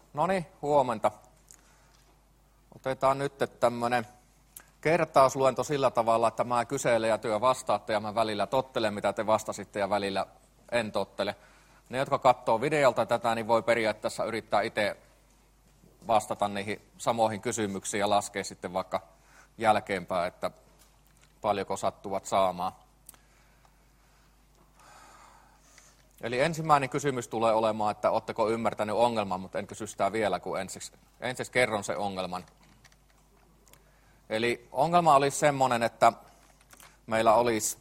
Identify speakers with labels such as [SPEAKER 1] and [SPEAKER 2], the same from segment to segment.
[SPEAKER 1] No niin, huomenta. Otetaan nyt tämmöinen kertausluento sillä tavalla, että mä kyselen ja työ vastaatte ja mä välillä tottelen, mitä te vastasitte ja välillä en tottele. Ne, jotka katsoo videolta tätä, niin voi periaatteessa yrittää itse vastata niihin samoihin kysymyksiin ja laskea sitten vaikka jälkeenpäin, että paljonko sattuvat saamaan. Eli ensimmäinen kysymys tulee olemaan, että oletteko ymmärtänyt ongelman, mutta en kysy sitä vielä, kun ensiksi kerron sen ongelman. Eli ongelma olisi semmoinen, että meillä olisi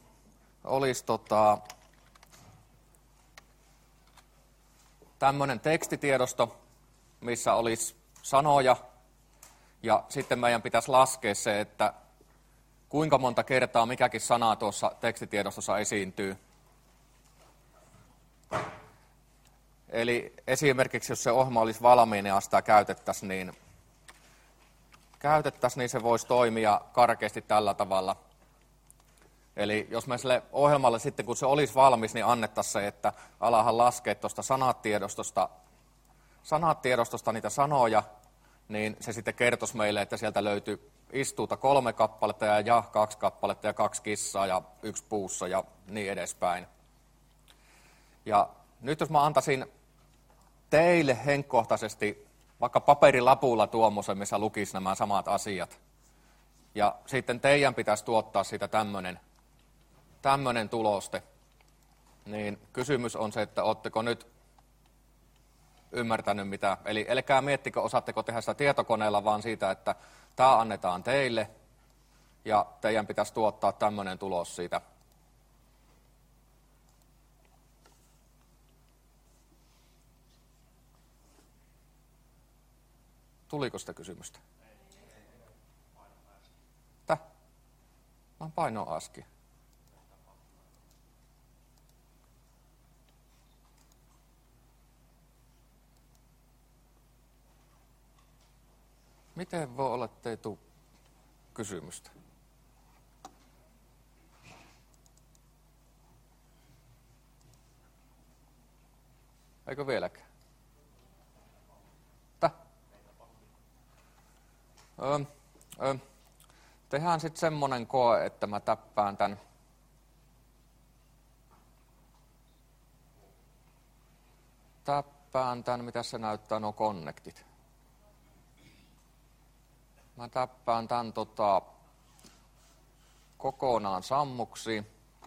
[SPEAKER 1] tämmöinen tekstitiedosto, missä olisi sanoja, ja sitten meidän pitäisi laskea se, että kuinka monta kertaa mikäkin sana tuossa tekstitiedostossa esiintyy. Eli esimerkiksi, jos se ohjelma olisi valmiina ja sitä käytettäisiin, niin se voisi toimia karkeasti tällä tavalla. Eli jos me sille ohjelmalle sitten, kun se olisi valmis, niin annettaisiin se, että alahan laskee tuosta sanatiedostosta niitä sanoja, niin se sitten kertoisi meille, että sieltä löytyy istuuta 3 kappaletta ja 2 kappaletta ja 2 kissaa ja 1 puussa ja niin edespäin. Ja nyt jos mä antaisin teille henkkohtaisesti vaikka paperilapulla tuommoisen, missä lukisi nämä samat asiat, ja sitten teidän pitäisi tuottaa siitä tämmöinen tuloste, niin kysymys on se, että ootteko nyt ymmärtänyt mitä. Eli älkää miettikö, osaatteko tehdä sitä tietokoneella, vaan siitä, että tämä annetaan teille, ja teidän pitäisi tuottaa tämmöinen tulos siitä. Tuliko sitä kysymystä? Mä painoin ASCII. Miten voi olla, ettei tule kysymystä? Eikö vieläkään? Tehdään sitten semmoinen koe, että mä täppään tän, mitä se näyttää, no connectit. Mä täppään tän kokonaan sammuksi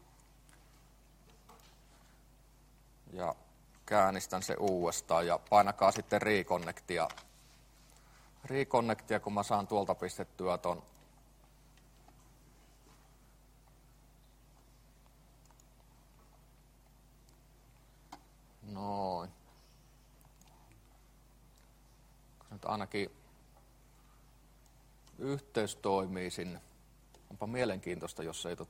[SPEAKER 1] ja käynnistän se uudestaan ja painakaa sitten reconnectia, kun mä saan tuolta pistettyä ton. Noin. Kun nyt ainakin yhteys toimii sinne. Onpa mielenkiintoista, jos ei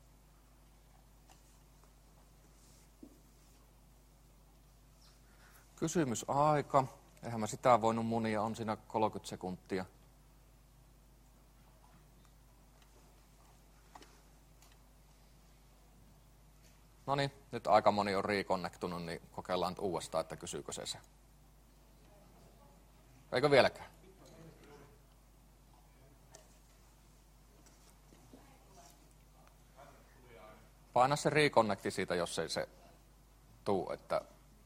[SPEAKER 1] kysymysaika. Eihän mä sitä voinut munia, on siinä 30 sekuntia. Noniin, nyt aika moni on reconnectunut, niin kokeillaan nyt uudestaan, että kysyykö se. Eikö vieläkään? Paina se reconnecti siitä, jos ei se tuu, että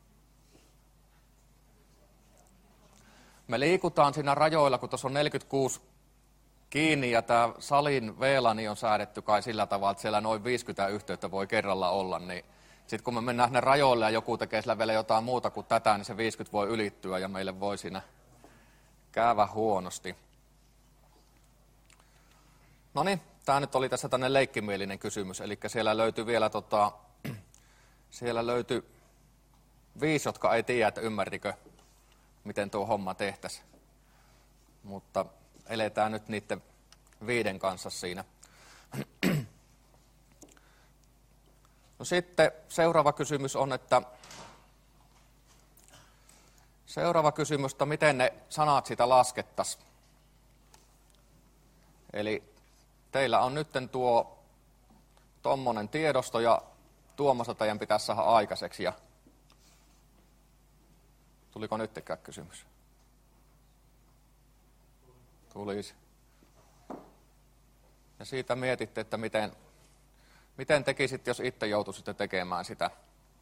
[SPEAKER 1] me liikutaan siinä rajoilla, kun tuossa on 46 kiinni ja tämä salin VLAN on säädetty kai sillä tavalla, että siellä noin 50 yhteyttä voi kerralla olla, niin sitten kun me mennään sinne rajoille ja joku tekee sillä vielä jotain muuta kuin tätä, niin se 50 voi ylittyä ja meille voi siinä käydä huonosti. No niin, tämä nyt oli tässä tämmöinen leikkimielinen kysymys, eli siellä löytyy vielä siellä löytyy 5, jotka ei tiedä, että ymmärtikö, miten tuo homma tehtäisiin. Mutta eletään nyt niiden 5 kanssa siinä. No sitten seuraava kysymys on, että miten ne sanat siitä laskettaisiin. Eli teillä on nyt tuommoinen tiedosto ja tuommoista teidän pitäisi saada aikaiseksi. Ja tuliko nyttekään kysymys? tulisi. Ja siitä mietitte, että miten tekisit, jos itse joutuisitte tekemään sitä.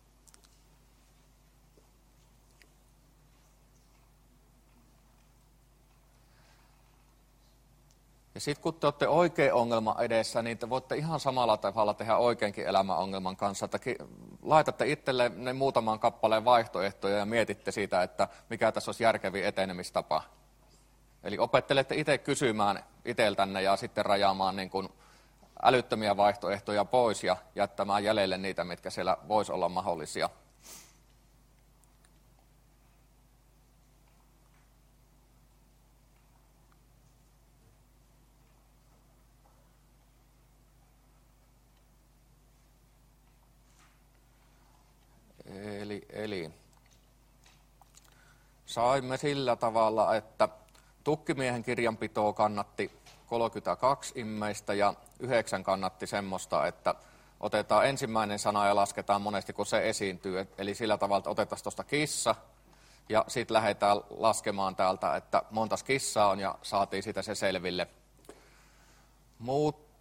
[SPEAKER 1] Ja sitten kun te olette oikein ongelman edessä, niin te voitte ihan samalla tavalla tehdä oikeinkin elämäongelman kanssa. Että laitatte itselle ne muutaman kappaleen vaihtoehtoja ja mietitte siitä, että mikä tässä olisi järkevin etenemistapa. Eli opettelette itse kysymään itseltänne ja sitten rajaamaan niin kuin älyttömiä vaihtoehtoja pois ja jättämään jäljelle niitä, mitkä siellä voisi olla mahdollisia. Eli saimme sillä tavalla, että tukkimiehen kirjanpitoa kannatti 32 immeistä ja 9 kannatti semmoista, että otetaan ensimmäinen sana ja lasketaan monesti, kun se esiintyy. Eli sillä tavalla, että otetaan tuosta kissa ja sitten lähdetään laskemaan täältä, että montas kissaa on ja saatiin siitä se selville. Mutta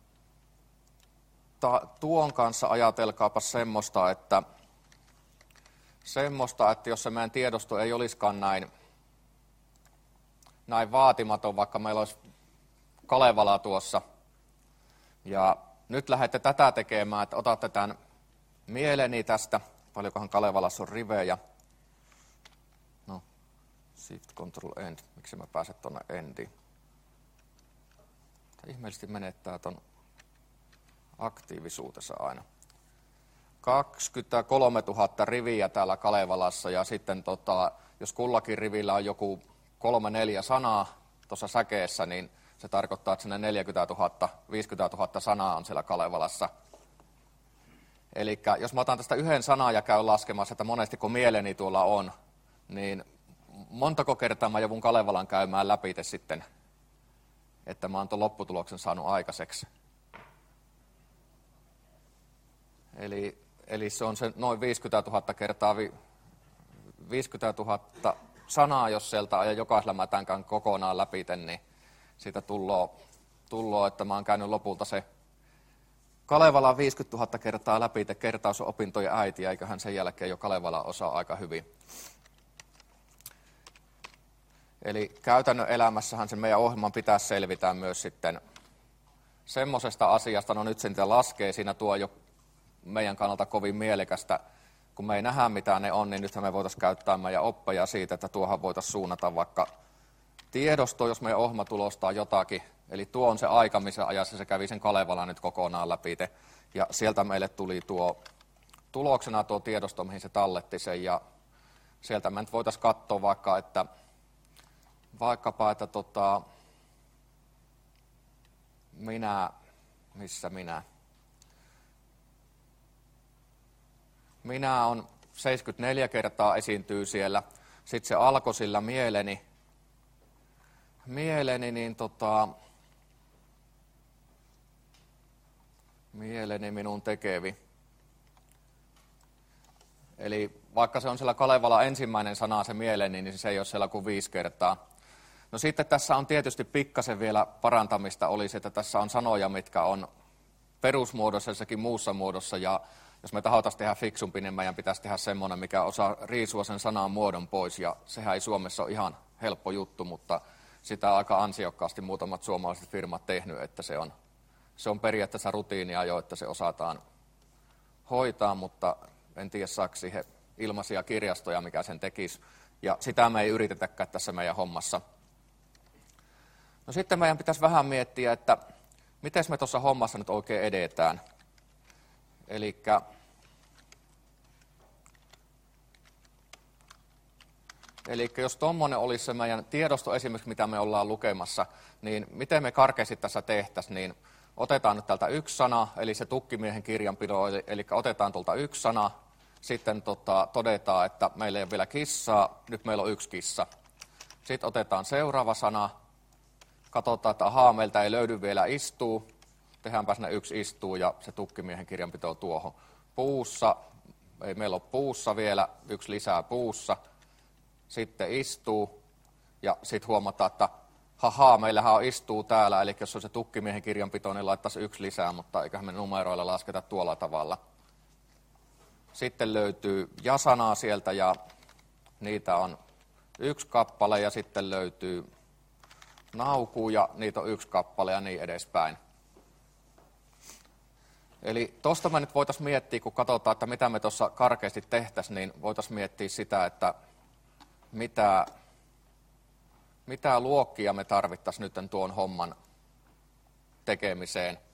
[SPEAKER 1] tuon kanssa ajatelkaapa semmoista, että jos se meidän tiedosto ei olisikaan näin vaatimaton, vaikka meillä olisi Kalevala tuossa. Ja nyt lähdette tätä tekemään, että otatte tämän mieleeni tästä. Paljonkohan Kalevalassa on rivejä. No, Shift Control End. Miksi mä pääsen tuonne Endiin? Tämä ihmeellisesti menettää ton aktiivisuutensa aina. 23 000 riviä täällä Kalevalassa ja sitten jos kullakin rivillä on joku 3-4 sanaa tuossa säkeessä, niin se tarkoittaa, että sinne 40 000, 50 000 sanaa on siellä Kalevalassa. Eli jos mä otan tästä yhden sanan ja käyn laskemassa, että monesti kun mieleni tuolla on, niin montako kertaa mä joudun Kalevalan käymään läpi sitten, että mä oon tuon lopputuloksen saanut aikaiseksi. Eli se on se noin 50 000 kertaa 50 000 sanaa, jos sieltä ajan jokaisella mätänkään kokonaan läpi, niin siitä tulloo, että mä oon käynyt lopulta se Kalevalan 50 000 kertaa läpi, kertaus on opintojen äiti, ja eiköhän sen jälkeen jo Kalevala osaa aika hyvin. Eli käytännön elämässähän se meidän ohjelman pitäisi selvitä myös sitten semmoisesta asiasta, no nyt sen laskee, siinä tuo jo meidän kannalta kovin mielekästä, kun me ei nähdä mitä ne on, niin nythän me voitaisiin käyttää meidän oppeja siitä, että tuohan voitaisiin suunnata vaikka tiedosto, jos meidän ohjelma tulostaa jotakin. Eli tuo on se aika, missä ajassa se kävi sen Kalevalan nyt kokonaan läpi. Ja sieltä meille tuli tuloksena tuo tiedosto, mihin se talletti sen. Ja sieltä me nyt voitaisiin katsoa vaikkapa, että Minä on 74 kertaa esiintyy siellä. Sitten se alkoi sillä mieleni niin mieleni minun tekevi. Eli vaikka se on siellä Kalevala ensimmäinen sana se mieleni, niin se ei ole siellä kuin 5 kertaa. No sitten tässä on tietysti pikkasen vielä parantamista olisi, että tässä on sanoja, mitkä on perusmuodossa jossakin muussa muodossa, ja jos me tahotaisiin tehdä fiksumpi, niin meidän pitäisi tehdä semmoinen, mikä osaa riisua sen sanan muodon pois, ja sehän ei Suomessa ole ihan helppo juttu, mutta sitä on aika ansiokkaasti muutamat suomalaiset firmat tehnyt, että se on periaatteessa rutiinia jo, että se osataan hoitaa, mutta en tiedä saako siihen ilmaisia kirjastoja, mikä sen tekisi, ja sitä me ei yritetäkään tässä meidän hommassa. No sitten meidän pitäisi vähän miettiä, että miten me tuossa hommassa nyt oikein edetään. Eli jos tuommoinen olisi se meidän tiedosto esimerkiksi, mitä me ollaan lukemassa, niin miten me karkeasti tässä tehtäisiin, niin otetaan nyt täältä yksi sana, eli se tukkimiehen kirjanpito, eli otetaan tuolta yksi sana, sitten todetaan, että meillä ei ole vielä kissaa, nyt meillä on 1 kissa. Sitten otetaan seuraava sana, katsotaan, että ahaa, meiltä ei löydy vielä istuu, tehdäänpä sinne 1 istuu ja se tukkimiehen kirjanpito tuohon. Puussa, ei meillä ole puussa vielä, 1 lisää puussa, sitten istuu ja sitten huomataan, että meillähän istuu täällä, eli jos on se tukkimiehen kirjanpito, niin laittaisi 1 lisää, mutta eiköhän me numeroilla lasketa tuolla tavalla. Sitten löytyy jasanaa sieltä ja niitä on 1 kappale ja sitten löytyy naukuu ja niitä on 1 kappale ja niin edespäin. Eli tuosta me nyt voitaisiin miettiä, kun katsotaan, että mitä me tuossa karkeasti tehtäisiin, niin voitaisiin miettiä sitä, että mitä luokkia me tarvittaisiin nyt tuon homman tekemiseen.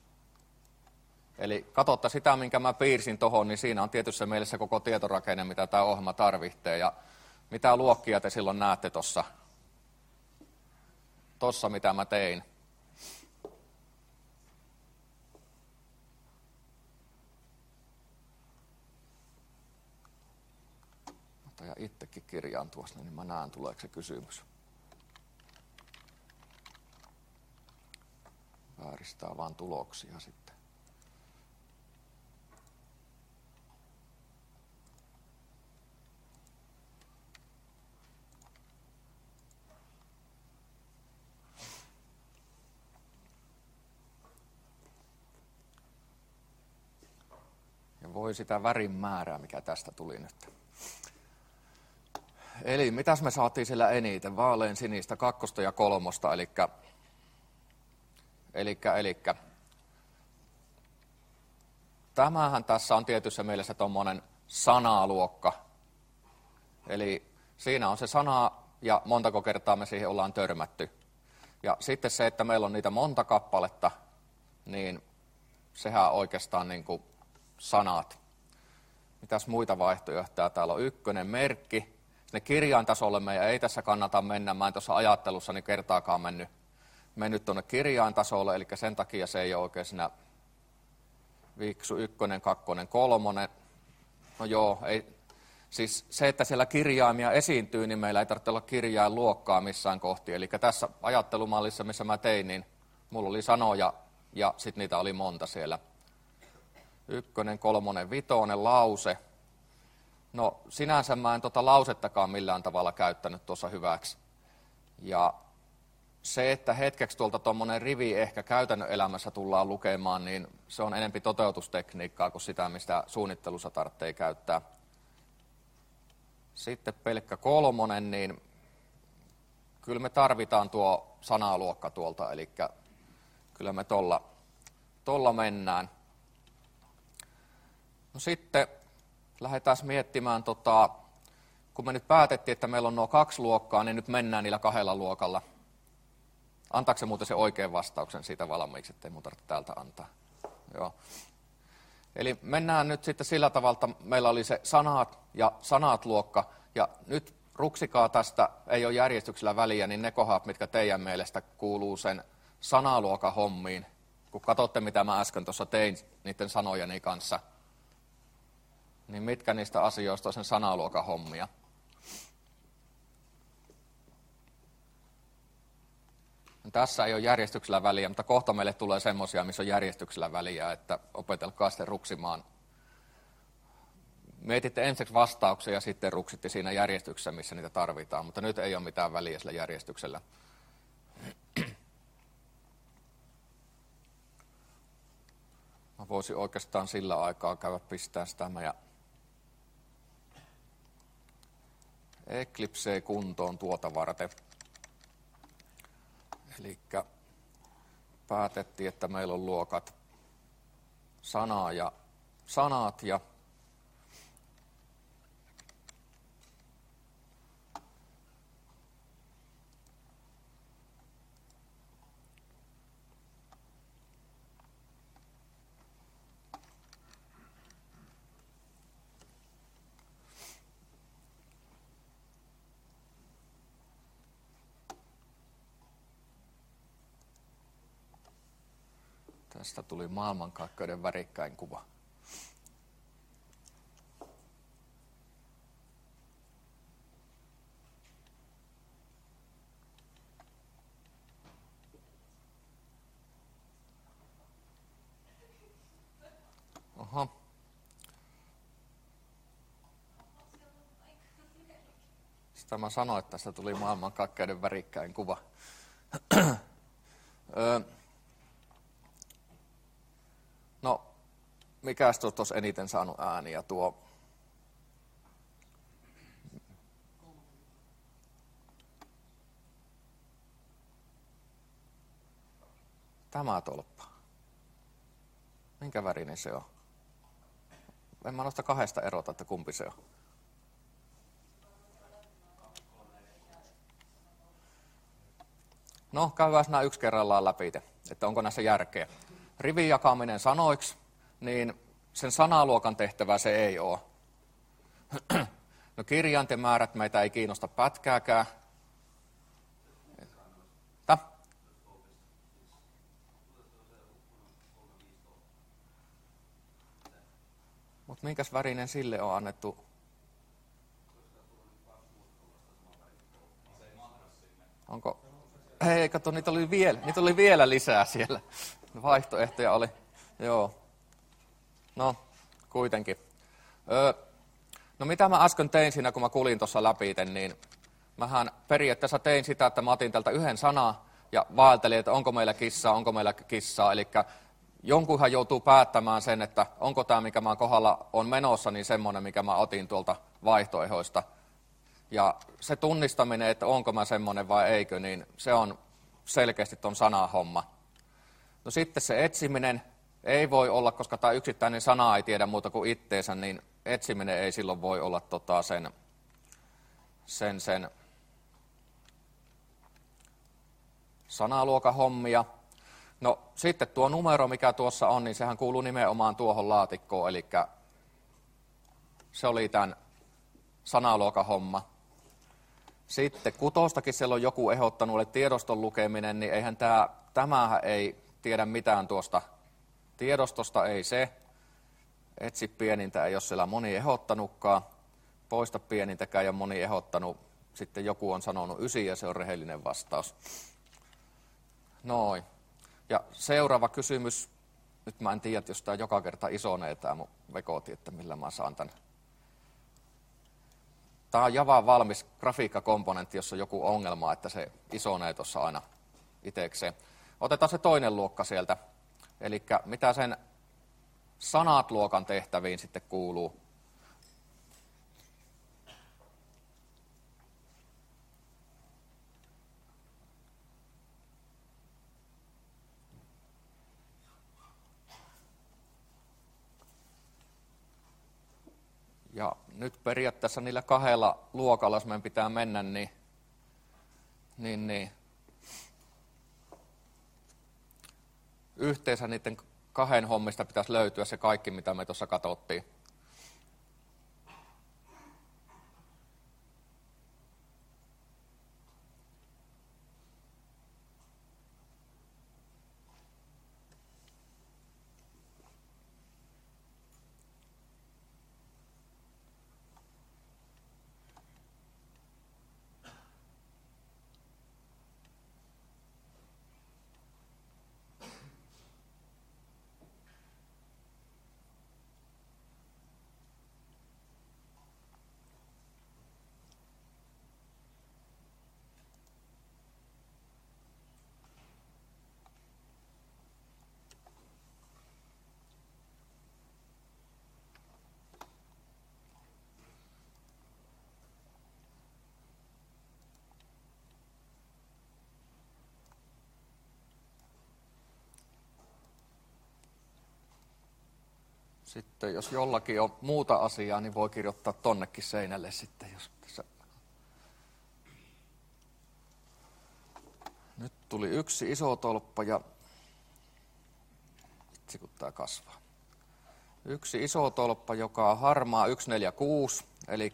[SPEAKER 1] Eli katsotta sitä, minkä mä piirsin tuohon, niin siinä on tietyssä mielessä koko tietorakenne, mitä tämä ohjelma tarvitsee. Ja mitä luokkia te silloin näette tuossa mitä mä tein. Ja itsekin kirjaan tuossa, niin mä näen, tuleeko se kysymys. Vääristää vaan tuloksia sitten. Ja voi sitä värin määrää, mikä tästä tuli nyt. Eli mitäs me saatiin siellä eniten? Vaalean sinistä 2 ja 3, eli tämähän tässä on tietyssä mielessä tuommoinen sanaluokka. Eli siinä on se sana ja montako kertaa me siihen ollaan törmätty. Ja sitten se, että meillä on niitä monta kappaletta, niin sehän on oikeastaan niin kuin sanat. Mitäs muita vaihtoehtoja? Täällä on 1 merkki. Sinne kirjaintasolle meidän ei tässä kannata mennä. Mä en tuossa ajattelussani kertaakaan mennyt tuonne kirjaintasolle, eli sen takia se ei ole oikein siinä viksu 1, 2, 3. No joo, ei. Siis se, että siellä kirjaimia esiintyy, niin meillä ei tarvitse olla kirjainluokkaa missään kohti. Eli tässä ajattelumallissa, missä mä tein, niin mulla oli sanoja ja sitten niitä oli monta siellä. 1, 3, 5, lause. No sinänsä mä en lausettakaan millään tavalla käyttänyt tuossa hyväksi. Ja se, että hetkeksi tuolta tuommoinen rivi ehkä käytännön elämässä tullaan lukemaan, niin se on enempi toteutustekniikkaa kuin sitä, mistä suunnittelussa tarvitsee käyttää. Sitten pelkkä 3, niin kyllä me tarvitaan tuo sanaluokka tuolta, eli kyllä me tolla mennään. No sitten lähdetään miettimään, kun me nyt päätettiin, että meillä on nuo 2 luokkaa, niin nyt mennään niillä 2 luokalla. Antaako se muuten se oikean vastauksen siitä valmiiksi, ettei mun tarvitse täältä antaa? Joo. Eli mennään nyt sitten sillä tavalla, että meillä oli se sanat ja sanat-luokka, ja nyt ruksikaa tästä, ei ole järjestyksellä väliä, niin ne kohdat, mitkä teidän mielestä kuuluu sen sanaluokan hommiin, kun katsotte, mitä mä äsken tuossa tein niiden sanojeni kanssa, niin mitkä niistä asioista on sen sanaluokan hommia? Tässä ei ole järjestyksellä väliä, mutta kohta meille tulee semmoisia, missä on järjestyksellä väliä, että opetelkaa sitten ruksimaan. Mietitte ensiksi vastauksia ja sitten ruksitte siinä järjestyksessä, missä niitä tarvitaan, mutta nyt ei ole mitään väliä sillä järjestyksellä. Mä voisin oikeastaan sillä aikaa käydä pistää sitä meidän Eclipseen kuntoon tuota varten. Eli päätettiin, että meillä on luokat sanaa ja sanat ja tästä tuli maailmankaikkeuden värikkäin kuva. Oho. Sitä mä sanoin, että tästä tuli maailmankaikkeuden värikkäin kuva. No, mikäs tuossa eniten saanut ääniä tuo? Tämä tolppa. Minkä värinen se on? En mä noista kahdesta erota, että kumpi se on. No, käydään nämä yksi kerrallaan läpi, että onko näissä järkeä. Rivin jakaminen sanoiksi, niin sen sanaluokan tehtävä se ei ole. No, kirjainten määrät meitä ei kiinnosta pätkääkään. Mutta minkäs värinen sille on annettu? Onko? Hei, kato, niitä oli vielä lisää siellä. Vaihtoehtoja oli. Joo. No, kuitenkin. No, mitä mä äsken tein siinä, kun mä kulin tuossa läpi, niin mähän periaatteessa tein sitä, että mä otin tältä yhden sanan ja vaeltelin, että onko meillä kissaa. Eli jonkunhan joutuu päättämään sen, että onko tämä, mikä mä kohdalla on menossa, niin semmoinen, mikä mä otin tuolta vaihtoehdoista. Ja se tunnistaminen, että onko mä semmoinen vai eikö, niin se on selkeästi ton sanahomma. No sitten se etsiminen ei voi olla, koska tämä yksittäinen sana ei tiedä muuta kuin itteensä, niin etsiminen ei silloin voi olla sen sanaluokan hommia. No sitten tuo numero, mikä tuossa on, niin sehän kuuluu nimenomaan tuohon laatikkoon, eli se oli tämän sanaluokan homma. Sitten kutostakin siellä on joku ehdottanut, eli tiedoston lukeminen, niin eihän tämähän ei tiedä mitään tuosta tiedostosta, ei se. Etsi pienintä, ei ole siellä moni ehdottanutkaan. Poista pienintäkään ei ole moni ehdottanut. Sitten joku on sanonut 9 ja se on rehellinen vastaus. Noin. Ja seuraava kysymys. Nyt mä en tiedä, jos tämä joka kerta isonee tämä mun vekoti, että millä mä saan tämän. Tämä on Javan valmis grafiikkakomponentti, jossa on joku ongelma, että se isonee tuossa aina itsekseen. Otetaan se toinen luokka sieltä. Eli mitä sen sanat-luokan tehtäviin sitten kuuluu. Ja nyt periaatteessa niillä kahdella luokalla, jos meidän pitää mennä, niin yhteensä niiden kahden hommista pitäisi löytyä se kaikki, mitä me tuossa katsottiin. Sitten jos jollakin on muuta asiaa, niin voi kirjoittaa tonnekin seinälle sitten. Jos tässä. Nyt tuli yksi iso tolppa ja itse kun tämä kasvaa. Yksi iso tolppa, joka on harmaa 146, eli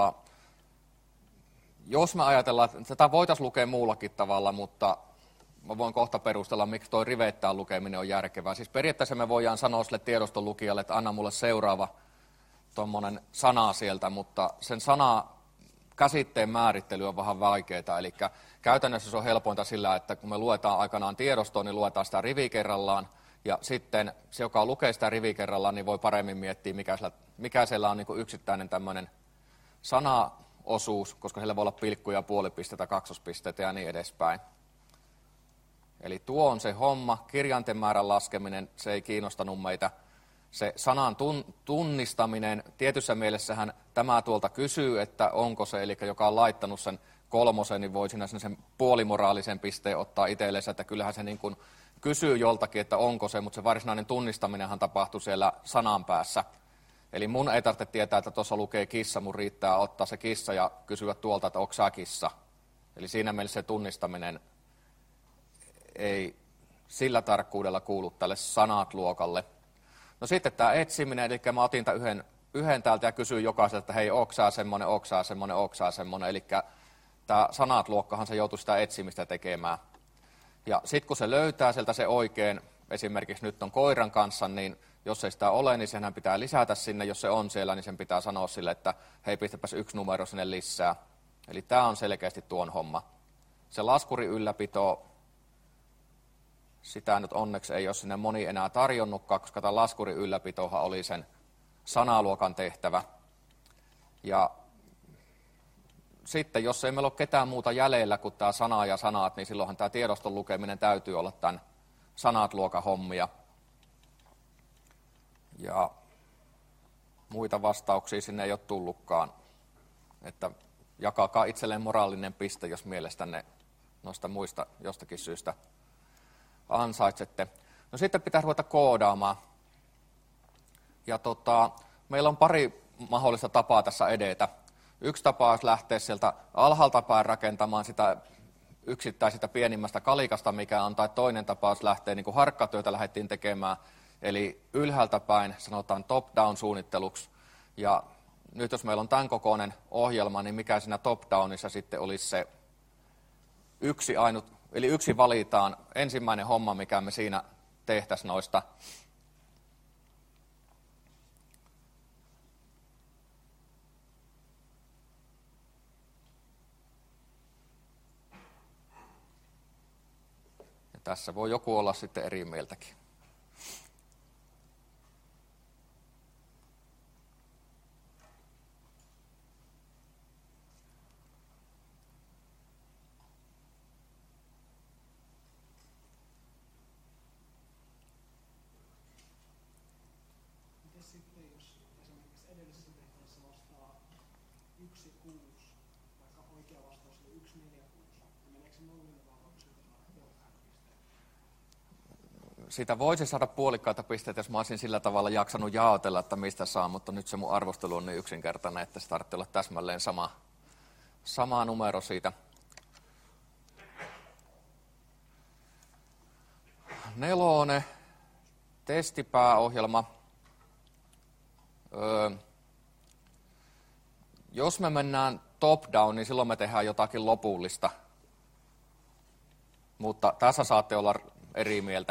[SPEAKER 1] jos me ajatellaan, että tätä voitaisiin lukea muullakin tavalla, mutta mä voin kohta perustella, miksi tuo riveittäin lukeminen on järkevää. Siis periaatteessa me voidaan sanoa sille tiedoston lukijalle, että anna mulle seuraava tuommoinen sana sieltä, mutta sen käsitteen määrittely on vähän vaikeaa. Eli käytännössä se on helpointa sillä, että kun me luetaan aikanaan tiedostoon, niin luetaan sitä rivi kerrallaan. Ja sitten se, joka lukee sitä rivi kerrallaan, niin voi paremmin miettiä, mikä siellä on niin kuin yksittäinen tämmöinen sanaosuus, koska siellä voi olla pilkkuja, puolipisteitä, kaksospisteitä ja niin edespäin. Eli tuo on se homma, kirjainten määrän laskeminen, se ei kiinnostanut meitä. Se sanan tunnistaminen, tietyssä mielessähän tämä tuolta kysyy, että onko se, eli joka on laittanut sen 3, niin voi siinä sen puolimoraalisen pisteen ottaa itsellensä, että kyllähän se niin kuin kysyy joltakin, että onko se, mutta se varsinainen tunnistaminenhan tapahtuu siellä sanan päässä. Eli mun ei tarvitse tietää, että tuossa lukee kissa, mun riittää ottaa se kissa ja kysyä tuolta, että onko sä kissa. Eli siinä mielessä se tunnistaminen ei sillä tarkkuudella kuulu tälle sanat-luokalle. No sitten tämä etsiminen, eli mä otin tämän yhden täältä ja kysyin jokaiselta, että hei, onko sä semmoinen, onko sä semmoinen, onko sä semmoinen. Eli tämä sanat-luokkahan se joutui sitä etsimistä tekemään. Ja sitten kun se löytää sieltä se oikein, esimerkiksi nyt on koiran kanssa, niin jos ei sitä ole, niin senhän pitää lisätä sinne. Jos se on siellä, niin sen pitää sanoa sille, että hei, pistäpäs 1 numero sinne lisää. Eli tämä on selkeästi tuon homma. Se laskurin ylläpito, sitä nyt onneksi ei ole sinne moni enää tarjonnutkaan, koska tämä laskurin ylläpitohan oli sen sanaluokan tehtävä. Ja sitten, jos ei meillä ole ketään muuta jäljellä kuin tämä sana ja sanat, niin silloinhan tämä tiedoston lukeminen täytyy olla tämän sanat-luokan hommia. Ja muita vastauksia sinne ei ole tullutkaan. Että jakakaa itselleen moraalinen piste, jos mielestänne noista muista jostakin syystä ansaitsette. No sitten pitää ruveta koodaamaan. Ja meillä on pari mahdollista tapaa tässä edetä. Yksi tapa olisi lähteä sieltä alhaalta päin rakentamaan sitä yksittäisestä pienimmästä kalikasta, mikä on, tai toinen tapa olisi lähteä, niin kuin harkkatyötä lähdettiin tekemään, eli ylhäältä päin sanotaan top-down suunnitteluksi. Ja nyt jos meillä on tämän kokoinen ohjelma, niin mikä siinä top-downissa sitten olisi se yksi ainut, eli yksi valitaan ensimmäinen homma, mikä me siinä tehtäisiin noista. Ja tässä voi joku olla sitten eri mieltäkin.
[SPEAKER 2] Sitten jos esimerkiksi edellisessä tehtävässä vastaa 1, 6, vaikka oikea vastaus oli 1, 4, 6, niin meneekö se nollille vaan, onko siitä saada puolikkaita pisteitä?
[SPEAKER 1] Sitä voisi saada puolikkaita pisteitä, jos mä olisin sillä tavalla jaksanut jaotella, että mistä saa, mutta nyt se mun arvostelu on niin yksinkertainen, että se tarvitsee olla täsmälleen sama numero siitä. 4. Testipääohjelma. Jos me mennään top-down, niin silloin me tehdään jotakin lopullista. Mutta tässä saatte olla eri mieltä.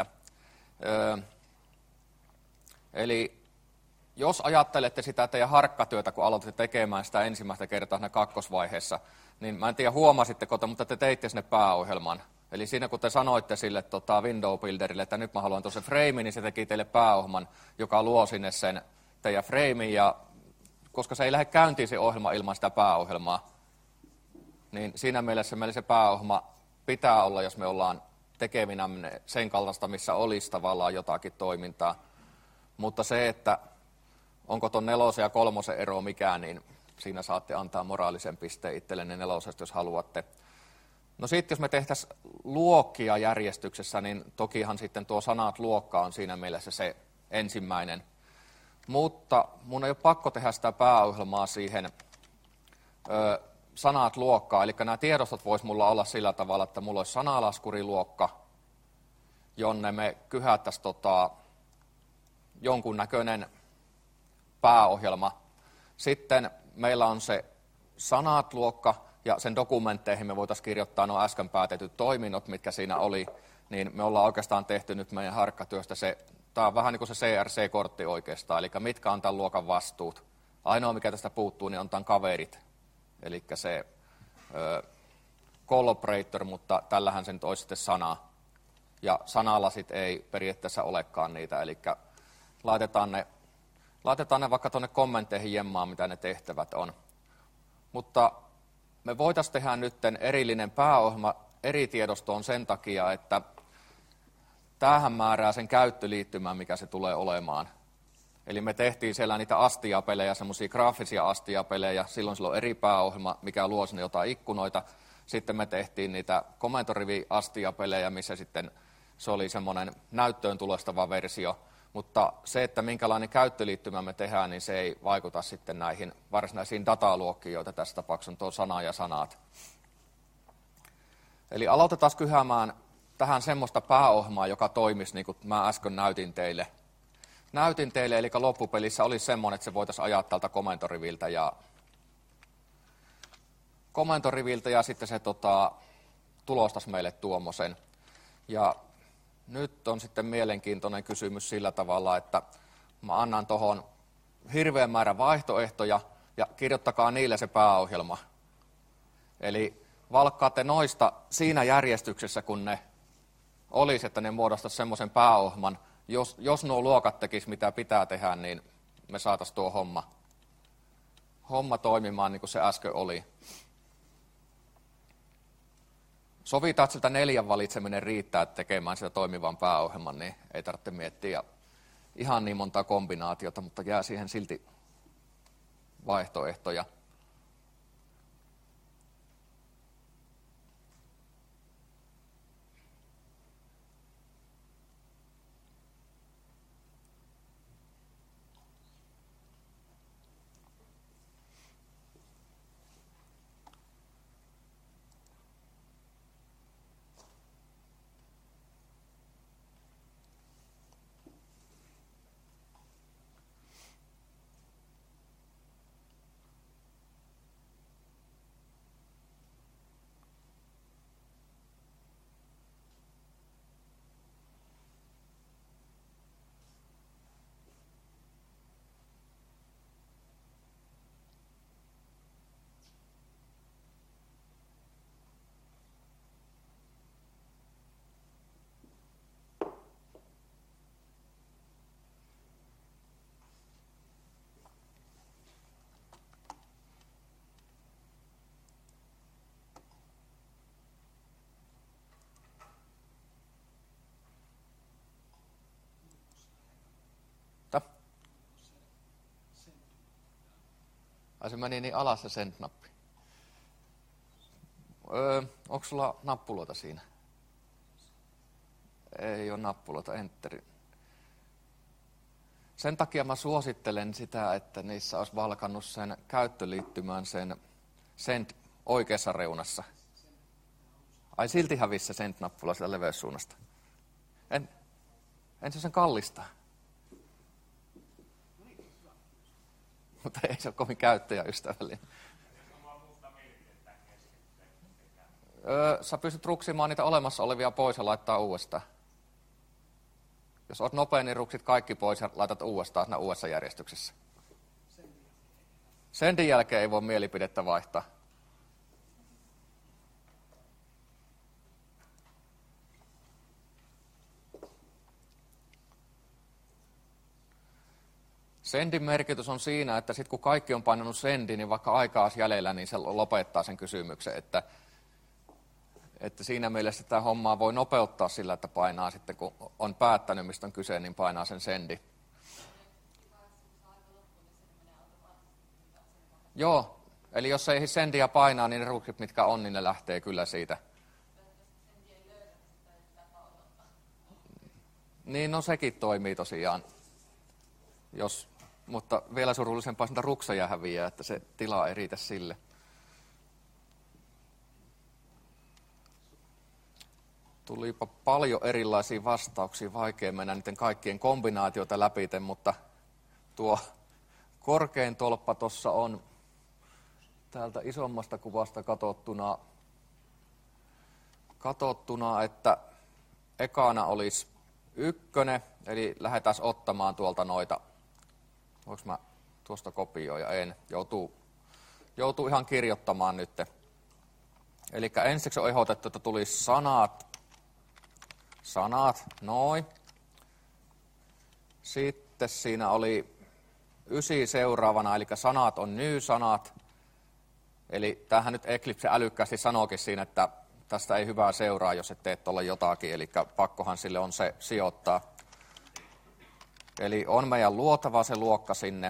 [SPEAKER 1] Eli jos ajattelette sitä teidän harkkatyötä, kun aloititte tekemään sitä ensimmäistä kertaa siinä kakkosvaiheessa, niin mä en tiedä huomasitteko, mutta te teitte sinne pääohjelman. Eli siinä kun te sanoitte sille Window Builderille, että nyt mä haluan tuossa frame, niin se teki teille pääohjelman, joka luo sinne sen teidän framein, ja koska se ei lähde käyntiin se ohjelma ilman sitä pääohjelmaa, niin siinä mielessä meillä se pääohjelma pitää olla, jos me ollaan tekevinä sen kaltaista, missä olisi tavallaan jotakin toimintaa. Mutta se, että onko tuon 4 ja 3 ero mikään, niin siinä saatte antaa moraalisen pisteen itsellenne 4, jos haluatte. No sitten jos me tehtäisiin luokkia järjestyksessä, niin tokihan sitten tuo sanat-luokka on siinä mielessä se ensimmäinen. Mutta mun ei ole pakko tehdä sitä pääohjelmaa siihen sanat-luokkaan. Eli nämä tiedostot vois mulla olla sillä tavalla, että mulla olisi sanalaskuriluokka, jonne me kyhättäisiin jonkunnäköinen pääohjelma. Sitten meillä on se sanat-luokka, ja sen dokumentteihin me voitaisiin kirjoittaa nuo äsken päätetyt toiminnot, mitkä siinä oli, niin me ollaan oikeastaan tehty nyt meidän harkkatyöstä se, tämä on vähän niin kuin se CRC-kortti oikeastaan, eli mitkä on tämän luokan vastuut. Ainoa, mikä tästä puuttuu, niin on tämän kaverit, eli se collaborator, mutta tällähän se nyt olisi sitten sana. Ja sanalasit ei periaatteessa olekaan niitä, eli laitetaan ne vaikka tuonne kommentteihin jemmaan, mitä ne tehtävät on. Mutta me voitaisiin tehdä nyt erillinen pääohjelma eri tiedostoon sen takia, että tämähän määrää sen käyttöliittymän, mikä se tulee olemaan. Eli me tehtiin siellä niitä astiapelejä, semmoisia graafisia astiapelejä, silloin eri pääohjelma, mikä luo sinne jotain ikkunoita. Sitten me tehtiin niitä komentorivi-astiapelejä, missä sitten se oli semmoinen näyttöön tulostava versio. Mutta se, että minkälainen käyttöliittymä me tehdään, niin se ei vaikuta sitten näihin varsinaisiin dataluokkiin, joita tässä tapauksessa on tuo sana ja sanat. Eli aloitetaan kyhäämään tähän semmoista pääohjelmaa, joka toimisi niin kuin mä äsken näytin teille. Eli loppupelissä olisi semmoinen, että se voitaisiin ajaa tältä komentoriviltä ja sitten se tulostaisi meille tuommoisen. Ja nyt on sitten mielenkiintoinen kysymys sillä tavalla, että mä annan tuohon hirveän määrän vaihtoehtoja ja kirjoittakaa niille se pääohjelma. Eli valkkaatte noista siinä järjestyksessä, kun ne olisi, että ne muodostaisi semmoisen pääohjelman. Jos nuo luokat tekisi mitä pitää tehdä, niin me saataisiin tuo homma toimimaan niin kuin se äsken oli. Sovitaan, että siltä 4 valitseminen riittää tekemään sitä toimivan pääohjelman, niin ei tarvitse miettiä ihan niin montaa kombinaatiota, mutta jää siihen silti vaihtoehtoja. Ai se meni niin alas se send-nappi. Onko sulla nappuloita siinä? Ei ole nappuloita, enteri. Sen takia mä suosittelen sitä, että niissä olisi valkannut sen käyttöliittymän sen send oikeassa reunassa. Ai silti hävisi se send-nappula sitä leveyssuunnasta. En se sen kallistaa. Mutta ei se ole kovin käyttäjäystävällinen. Sä pystyt ruksimaan niitä olemassa olevia pois ja laittaa uudestaan. Jos oot nopea, niin ruksit kaikki pois ja laitat uudestaan siinä uudessa järjestyksessä. Sendin jälkeen ei voi mielipidettä vaihtaa. Sendin merkitys on siinä, että sitten kun kaikki on painanut sendi, niin vaikka aikaa olisi jäljellä, niin se lopettaa sen kysymyksen. Että siinä mielessä tämä hommaa voi nopeuttaa sillä, että painaa sitten, kun on päättänyt, mistä on kyse, niin painaa sen sendi. Joo, eli jos ei sendiä painaa, niin ne ruksit, mitkä on, niin ne lähtee kyllä siitä. Niin, no sekin toimii tosiaan. Mutta vielä surullisempaa sitä rukseja häviää, että se tila ei riitä sille. Tulipa paljon erilaisia vastauksia, vaikea mennä niiden kaikkien kombinaatioita läpi, mutta tuo korkein tolppa tuossa on täältä isommasta kuvasta katsottuna, että ekana olisi 1, eli lähdetään ottamaan tuolta noita. Voinko mä tuosta kopioida? En. Joutuu ihan kirjoittamaan nyt. Eli ensiksi on ehdotettu, että tulisi sanat, noin. Sitten siinä oli 9 seuraavana, eli sanat on new-sanat. Eli tämähän nyt Eclipse älykkäästi sanookin siinä, että tästä ei hyvää seuraa, jos et tee tuolle jotakin, eli pakkohan sille on se sijoittaa. Eli on meidän luotava se luokka sinne.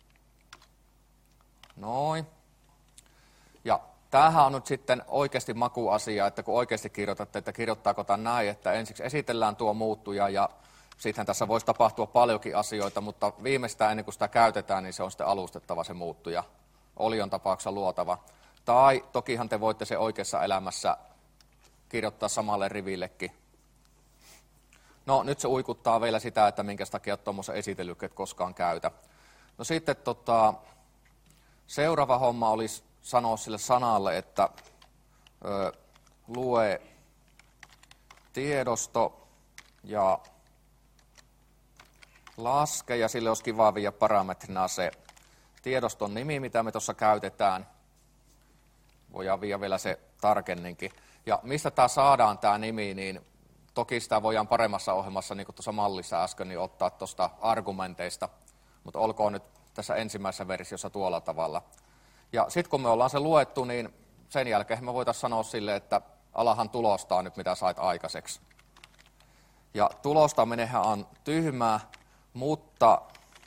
[SPEAKER 1] Noin. Ja tämähän on nyt sitten oikeasti makuasia, että kun oikeasti kirjoitatte, että kirjoittaako tämän näin, että ensiksi esitellään tuo muuttuja ja sittenhän tässä voisi tapahtua paljonkin asioita, mutta viimeistään ennen kuin sitä käytetään, niin se on sitten alustettava se muuttuja. Olion tapauksessa luotava. Tai tokihan te voitte se oikeassa elämässä kirjoittaa samalle rivillekin. No nyt se uikuttaa vielä sitä, että minkä takia tuommoisen esitellyt et koskaan käytä. No sitten seuraava homma olisi sanoa sille sanalle, että lue tiedosto ja laske, ja sille olisi kiva viedä parametrina se tiedoston nimi, mitä me tuossa käytetään. Voidaan viedä vielä se tarkenninkin. Ja mistä tämä saadaan tämä nimi, niin toki sitä voidaan paremmassa ohjelmassa, niin kuin tuossa mallissa äsken, niin ottaa tuosta argumenteista, mutta olkoon nyt tässä ensimmäisessä versiossa tuolla tavalla. Ja sitten kun me ollaan se luettu, niin sen jälkeen me voitaisiin sanoa sille, että alahan tulostaa nyt, mitä sait aikaiseksi. Ja tulostaminenhan on tyhmää, mutta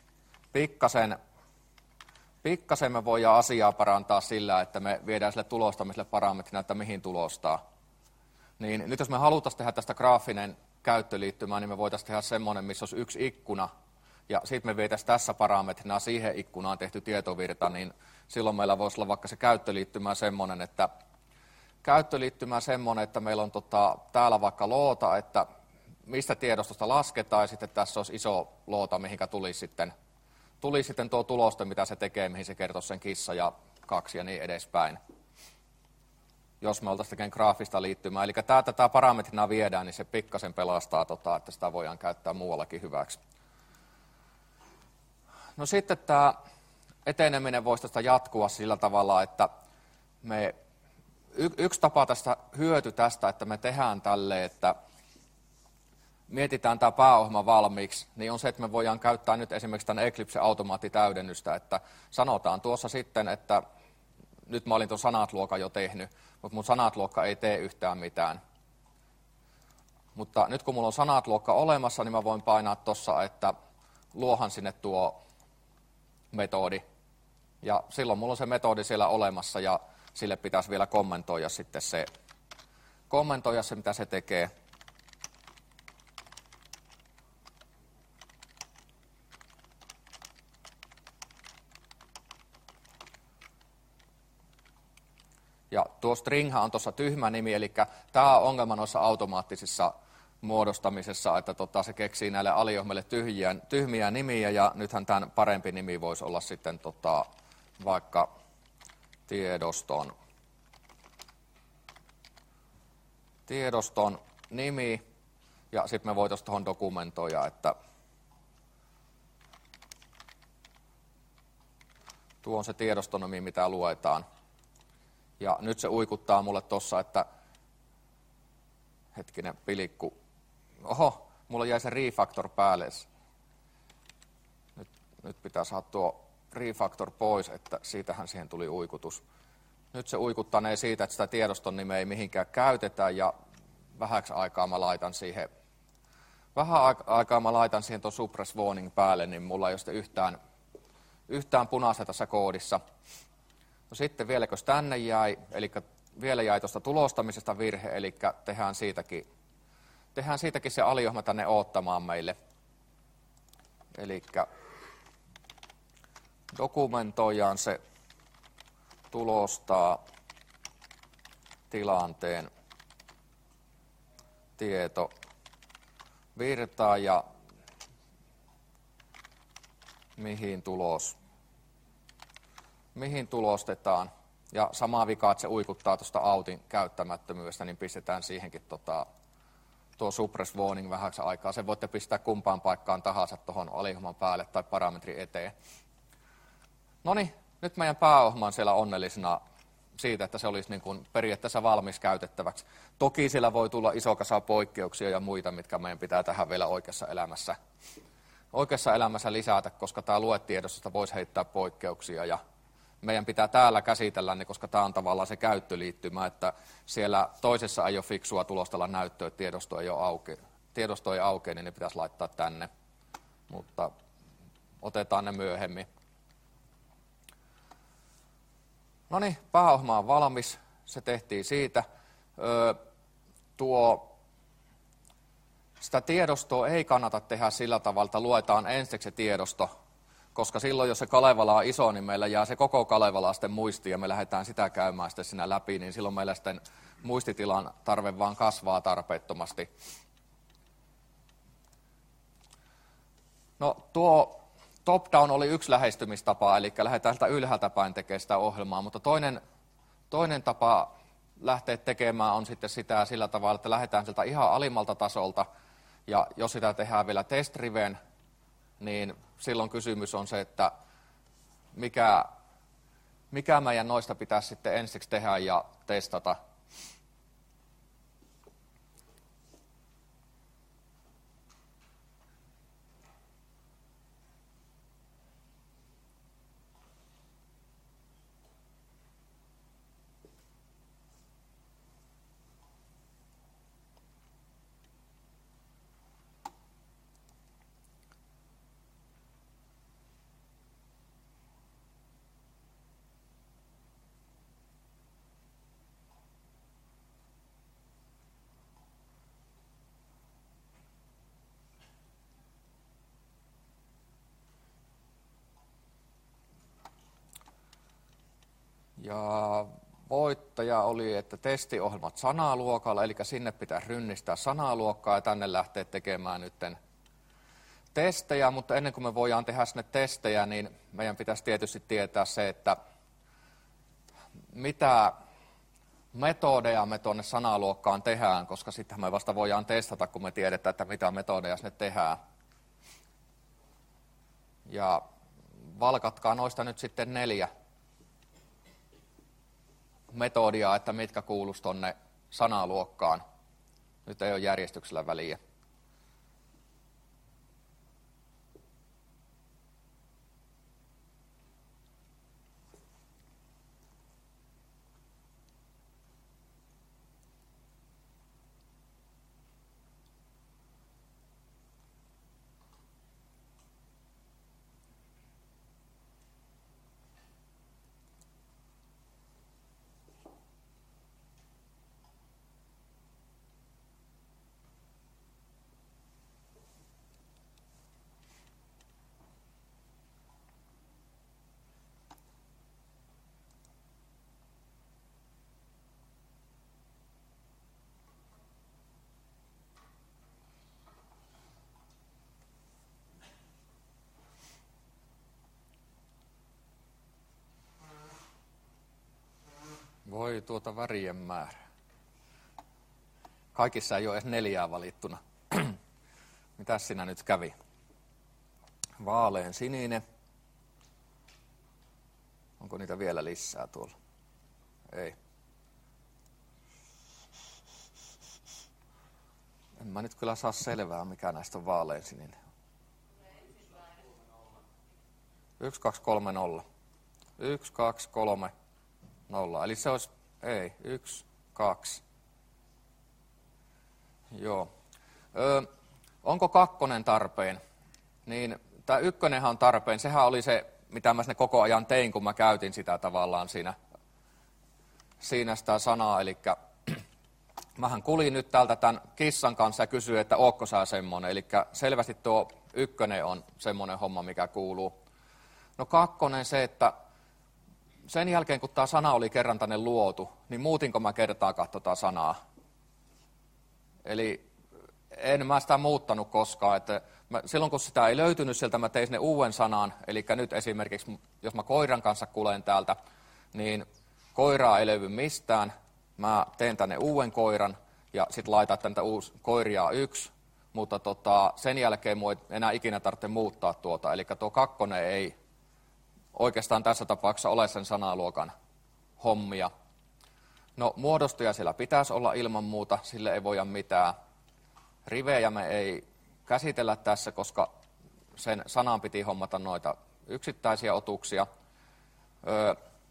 [SPEAKER 1] pikkasen me voidaan asiaa parantaa sillä, että me viedään sille tulostamiselle parametrina, että mihin tulostaa. Niin nyt jos me haluttaisiin tehdä tästä graafinen käyttöliittymä, niin me voitaisiin tehdä semmoinen, missä olisi yksi ikkuna, ja sitten me vietäisiin tässä parametrina siihen ikkunaan tehty tietovirta, niin silloin meillä voisi olla vaikka se käyttöliittymä semmoinen, että meillä on täällä vaikka loota, että mistä tiedostosta lasketaan, ja sitten tässä olisi iso loota, mihinkä tuli sitten tuo tuloste, mitä se tekee, mihin se kertoo sen kissa ja 2 ja niin edespäin. Jos me oltaisiin tekemään graafista liittymää. Eli tätä parametrina viedään, niin se pikkasen pelastaa, että sitä voidaan käyttää muuallakin hyväksi. No sitten tämä eteneminen voisi tästä jatkua sillä tavalla, että yksi tapa tästä hyöty tästä, että me tehdään tälle, että mietitään tämä pääohjelma valmiiksi, niin on se, että me voidaan käyttää nyt esimerkiksi tämän Eclipse-automaattitäydennystä, että sanotaan tuossa sitten, että nyt mä olin tuon sanat-luokan jo tehnyt, mutta mun sanat-luokka ei tee yhtään mitään. Mutta nyt kun mulla on sanat-luokka olemassa, niin mä voin painaa tuossa, että luohan sinne tuo metodi. Ja silloin mulla on se metodi siellä olemassa ja sille pitäisi vielä kommentoida sitten se, mitä se tekee. Ja tuo stringhän on tuossa tyhmä nimi, eli tämä on ongelma noissa automaattisissa muodostamisessa, että se keksii näille aliohmeille tyhmiä nimiä, ja nythän tämän parempi nimi voisi olla sitten vaikka tiedoston nimi, ja sitten me voitaisiin tuohon dokumentoida, että tuo on se tiedoston nimi, mitä luetaan. Ja nyt se uikuttaa mulle tuossa, että hetkinen pilikku. Oho, mulla jäi se refactor päälle. Nyt pitää saada tuo refactor pois, että siitähän siihen tuli uikutus. Nyt se uikuttanee siitä, että sitä tiedoston nimeä ei mihinkään käytetä ja vähäksi aikaa mä laitan siihen tuon suppress warning päälle, niin mulla ei ole sitten yhtään punaista tässä koodissa. No sitten vieläkös tänne jäi, eli vielä jäi tuosta tulostamisesta virhe, eli tehdään siitäkin se aliohma tänne odottamaan meille. Eli dokumentoidaan se tulostaa tilanteen tieto virtaa ja mihin tulostetaan. Ja sama vika, että se uikuttaa tuosta autin käyttämättömyydestä, niin pistetään siihenkin tuo suppress warning vähäksi aikaa. Sen voitte pistää kumpaan paikkaan tahansa tuohon aliohman päälle tai parametrin eteen. Noniin, nyt meidän pääohjelma on siellä onnellisena siitä, että se olisi niin kuin periaatteessa valmis käytettäväksi. Toki siellä voi tulla iso kasa poikkeuksia ja muita, mitkä meidän pitää tähän vielä oikeassa elämässä lisätä, koska tämä luetiedostosta voisi heittää poikkeuksia ja meidän pitää täällä käsitellä ne, koska tämä on tavallaan se käyttöliittymä, että siellä toisessa ei ole fiksua tulostella näyttöä, että tiedosto ei aukea, niin ne pitäisi laittaa tänne, mutta otetaan ne myöhemmin. No niin, pääohjelma on valmis, se tehtiin siitä. Sitä tiedostoa ei kannata tehdä sillä tavalla, että luetaan ensiksi se tiedosto, koska silloin, jos se Kalevala on iso, niin meillä jää se koko Kalevala sitten muistiin ja me lähdetään sitä käymään sitten siinä läpi, niin silloin meillä sitten muistitilan tarve vaan kasvaa tarpeettomasti. No tuo top-down oli yksi lähestymistapa, eli lähdetään sieltä ylhäältä päin tekemään sitä ohjelmaa, mutta toinen tapa lähteä tekemään on sitten sitä sillä tavalla, että lähdetään sieltä ihan alimmalta tasolta, ja jos sitä tehdään vielä test-driven, niin silloin kysymys on se, että mikä meidän noista pitäisi sitten ensiksi tehdä ja testata. Ja voittaja oli, että testiohjelmat sanaluokalla, eli sinne pitää rynnistää sanaluokkaa ja tänne lähteä tekemään nyt testejä, mutta ennen kuin me voidaan tehdä sinne testejä, niin meidän pitäisi tietysti tietää se, että mitä metodeja me tuonne sanaluokkaan tehdään, koska sitten me vasta voidaan testata, kun me tiedetään, että mitä metodeja sinne tehdään. Ja valkatkaa noista nyt sitten 4 metodia, että mitkä kuuluisi tuonne sanaluokkaan. Nyt ei ole järjestyksellä väliä. Voi tuota värien määrä. Kaikissa ei ole edes 4 valittuna. Mitäs siinä nyt kävi? Vaalean sininen. Onko niitä vielä lisää tuolla? Ei. En mä nyt kyllä saa selvää, mikä näistä on vaalean sininen. 1, 2, 3, 0. 1, 2, 3, 0. Eli se olisi, 1, 2. Joo. Onko 2 tarpeen? Niin tämä 1 on tarpeen. Sehän oli se, mitä mä sinne koko ajan tein, kun mä käytin sitä tavallaan siinä sitä sanaa. Eli mähän kulin nyt täältä tämän kissan kanssa ja kysyin, että ootko sä semmoinen. Eli selvästi tuo 1 on semmoinen homma, mikä kuuluu. No 2 se, että sen jälkeen, kun tämä sana oli kerran tänne luotu, niin muutinko mä kertaakaan tota sanaa? Eli en mä sitä muuttanut koskaan. Että silloin, kun sitä ei löytynyt sieltä, mä tein sinne uuden sanan. Eli nyt esimerkiksi, jos mä koiran kanssa kulen täältä, niin koiraa ei löydy mistään. Mä teen tänne uuden koiran ja sitten laitan tänne koiria 1. Mutta sen jälkeen mua ei enää ikinä tarvitse muuttaa tuota. Eli tuo 2 ei oikeastaan tässä tapauksessa ole sen sanaluokan hommia. No muodostuja siellä pitäisi olla ilman muuta, sille ei voida mitään. Rivejä me ei käsitellä tässä, koska sen sanan piti hommata noita yksittäisiä otuksia.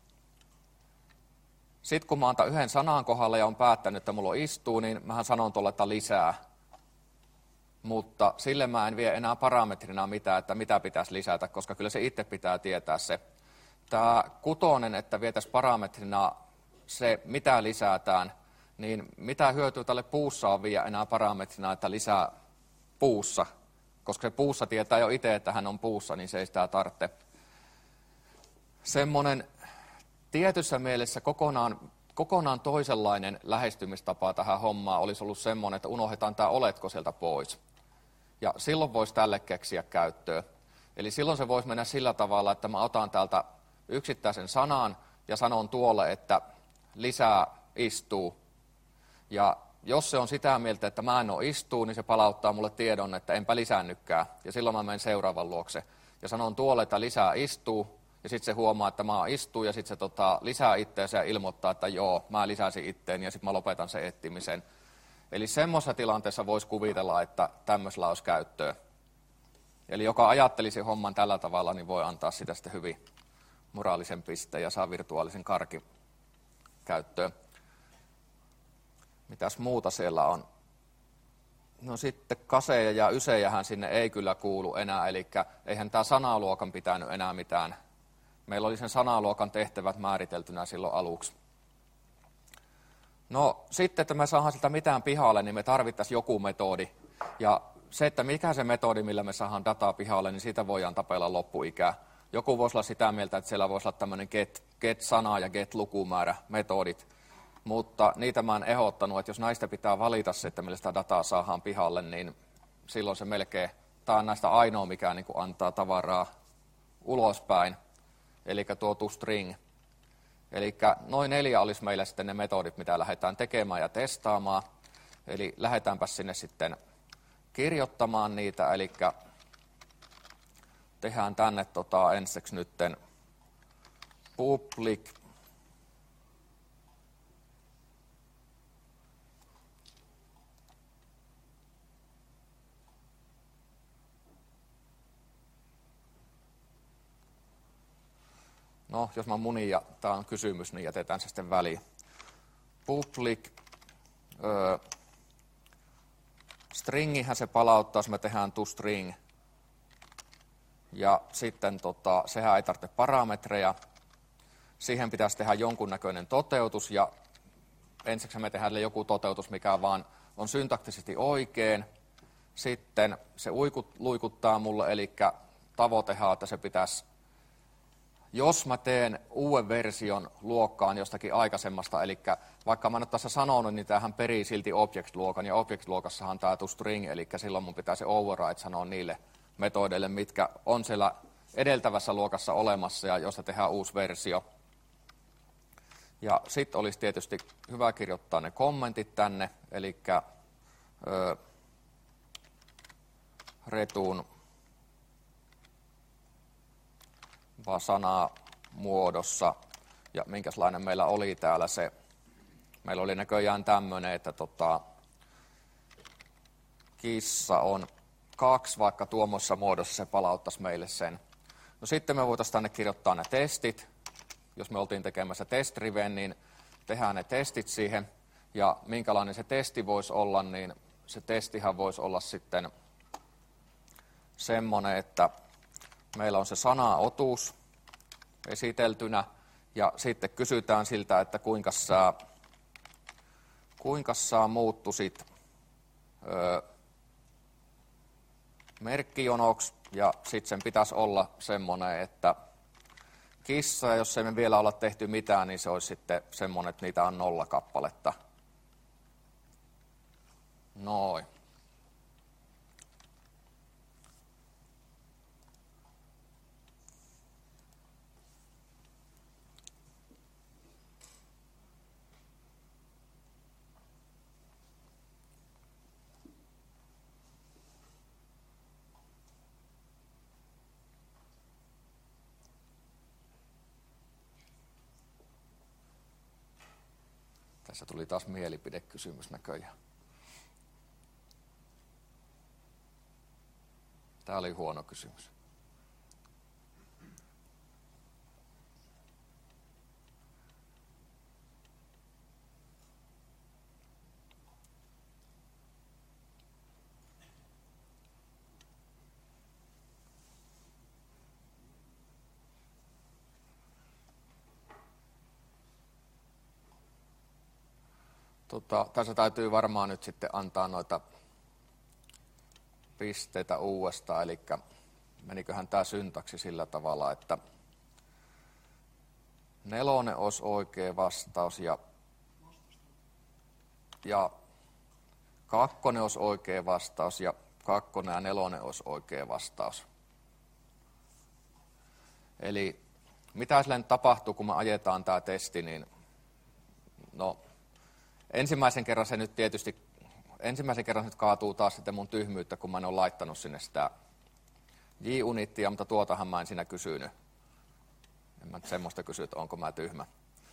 [SPEAKER 1] Sitten kun mä antan yhden sanan kohdalle ja on päättänyt, että mulla istuu, niin mähän sanon tuolla, että lisää. Mutta sille mä en vie enää parametrina mitään, että mitä pitäisi lisätä, koska kyllä se itse pitää tietää se. Tämä 6, että vietäisiin parametrina se, mitä lisätään, niin mitä hyötyä tälle puussa on viedä enää parametrina, että lisää puussa. Koska se puussa tietää jo itse, että hän on puussa, niin se ei sitä tarvitse. Semmoinen tietyssä mielessä kokonaan toisenlainen lähestymistapa tähän hommaan olisi ollut semmoinen, että unohdetaan tämä oletko sieltä pois. Ja silloin voisi tälle keksiä käyttöä. Eli silloin se voisi mennä sillä tavalla, että mä otan täältä yksittäisen sanan ja sanon tuolle, että lisää istuu. Ja jos se on sitä mieltä, että mä en ole istuu, niin se palauttaa mulle tiedon, että enpä lisännytkään. Ja silloin mä menen seuraavan luokse. Ja sanon tuolle, että lisää istuu. Ja sitten se huomaa, että mä istuu ja sitten se lisää itteensä ja ilmoittaa, että joo, mä lisäsin itteen ja sitten mä lopetan sen etsimisen. Eli semmoisessa tilanteessa voisi kuvitella, että tämmöisellä olisi käyttöä. Eli joka ajattelisi homman tällä tavalla, niin voi antaa sitä sitten hyvin moraalisen pisteen ja saa virtuaalisen karkin käyttöön. Mitäs muuta siellä on? No sitten kaseja ja ysejähän sinne ei kyllä kuulu enää, eli eihän tämä sanaluokan pitänyt enää mitään. Meillä oli sen sanaluokan tehtävät määriteltynä silloin aluksi. No sitten, että me saadaan siltä mitään pihalle, niin me tarvittaisiin joku metodi. Ja se, että mikä se metodi, millä me saadaan dataa pihalle, niin siitä voidaan tapella loppuikää. Joku voisi olla sitä mieltä, että siellä voisi olla tämmöinen get-sana ja get-lukumäärä metodit. Mutta niitä mä oon ehdottanut, että jos näistä pitää valita se, että millä sitä dataa saadaan pihalle, niin silloin se melkein, tämä on näistä ainoa, mikä niin kuin antaa tavaraa ulospäin. Eli tuo toString. Eli noin 4 olisi meillä sitten ne metodit, mitä lähdetään tekemään ja testaamaan. Eli lähdetäänpä sinne sitten kirjoittamaan niitä. Eli tehdään tänne ensiksi nytten public No, jos mä munin ja tämä on kysymys, niin jätetään se sitten väliin. Public stringihän se palauttaa, jos me tehdään toString. Ja sitten sehän ei tarvitse parametreja. Siihen pitäisi tehdä jonkunnäköinen toteutus ja ensiksi me tehdään joku toteutus, mikä vaan on syntaktisesti oikein. Sitten se luikuttaa mulle, eli tavoitehan, että se pitäisi, jos mä teen uuden version luokkaan jostakin aikaisemmasta, eli vaikka mä nyt tässä sanonut, niin tämähän perii silti object-luokan, ja object-luokassahan tämä toString, eli silloin mun pitää se override sanoa niille metodeille, mitkä on siellä edeltävässä luokassa olemassa, ja josta tehdään uusi versio. Ja sitten olisi tietysti hyvä kirjoittaa ne kommentit tänne, eli return vaan sanaa muodossa. Ja minkälainen meillä oli täällä se. Meillä oli näköjään tämmöinen, että kissa on 2, vaikka tuommoisessa muodossa se palauttaisi meille sen. No sitten me voitaisiin tänne kirjoittaa ne testit. Jos me oltiin tekemässä test-driven, niin tehdään ne testit siihen. Ja minkälainen se testi voisi olla, niin se testihän voisi olla sitten semmoinen, että meillä on se sanaotuus esiteltynä, ja sitten kysytään siltä, että kuinka sä muuttuisit merkkijonoksi, ja sitten sen pitäisi olla semmoinen, että kissa, ja jos ei me vielä olla tehty mitään, niin se olisi sitten semmoinen, että niitä on 0 kappaletta. Noin. Tässä tuli taas mielipidekysymys näköjään. Tämä oli huono kysymys. Tässä täytyy varmaan nyt sitten antaa noita pisteitä uudestaan, eli meniköhän tämä syntaksi sillä tavalla, että 4 olisi oikea vastaus ja 2 olisi oikea vastaus ja 2 ja 4 olisi oikea vastaus. Eli mitä sille tapahtuu, kun me ajetaan tämä testi, niin no ensimmäisen kerran se nyt kaatuu taas sitten mun tyhmyyttä, kun mä en ole laittanut sinne sitä J-unittia, mutta tuotahan mä en siinä kysynyt. En mä semmoista kysy, että onko mä tyhmä.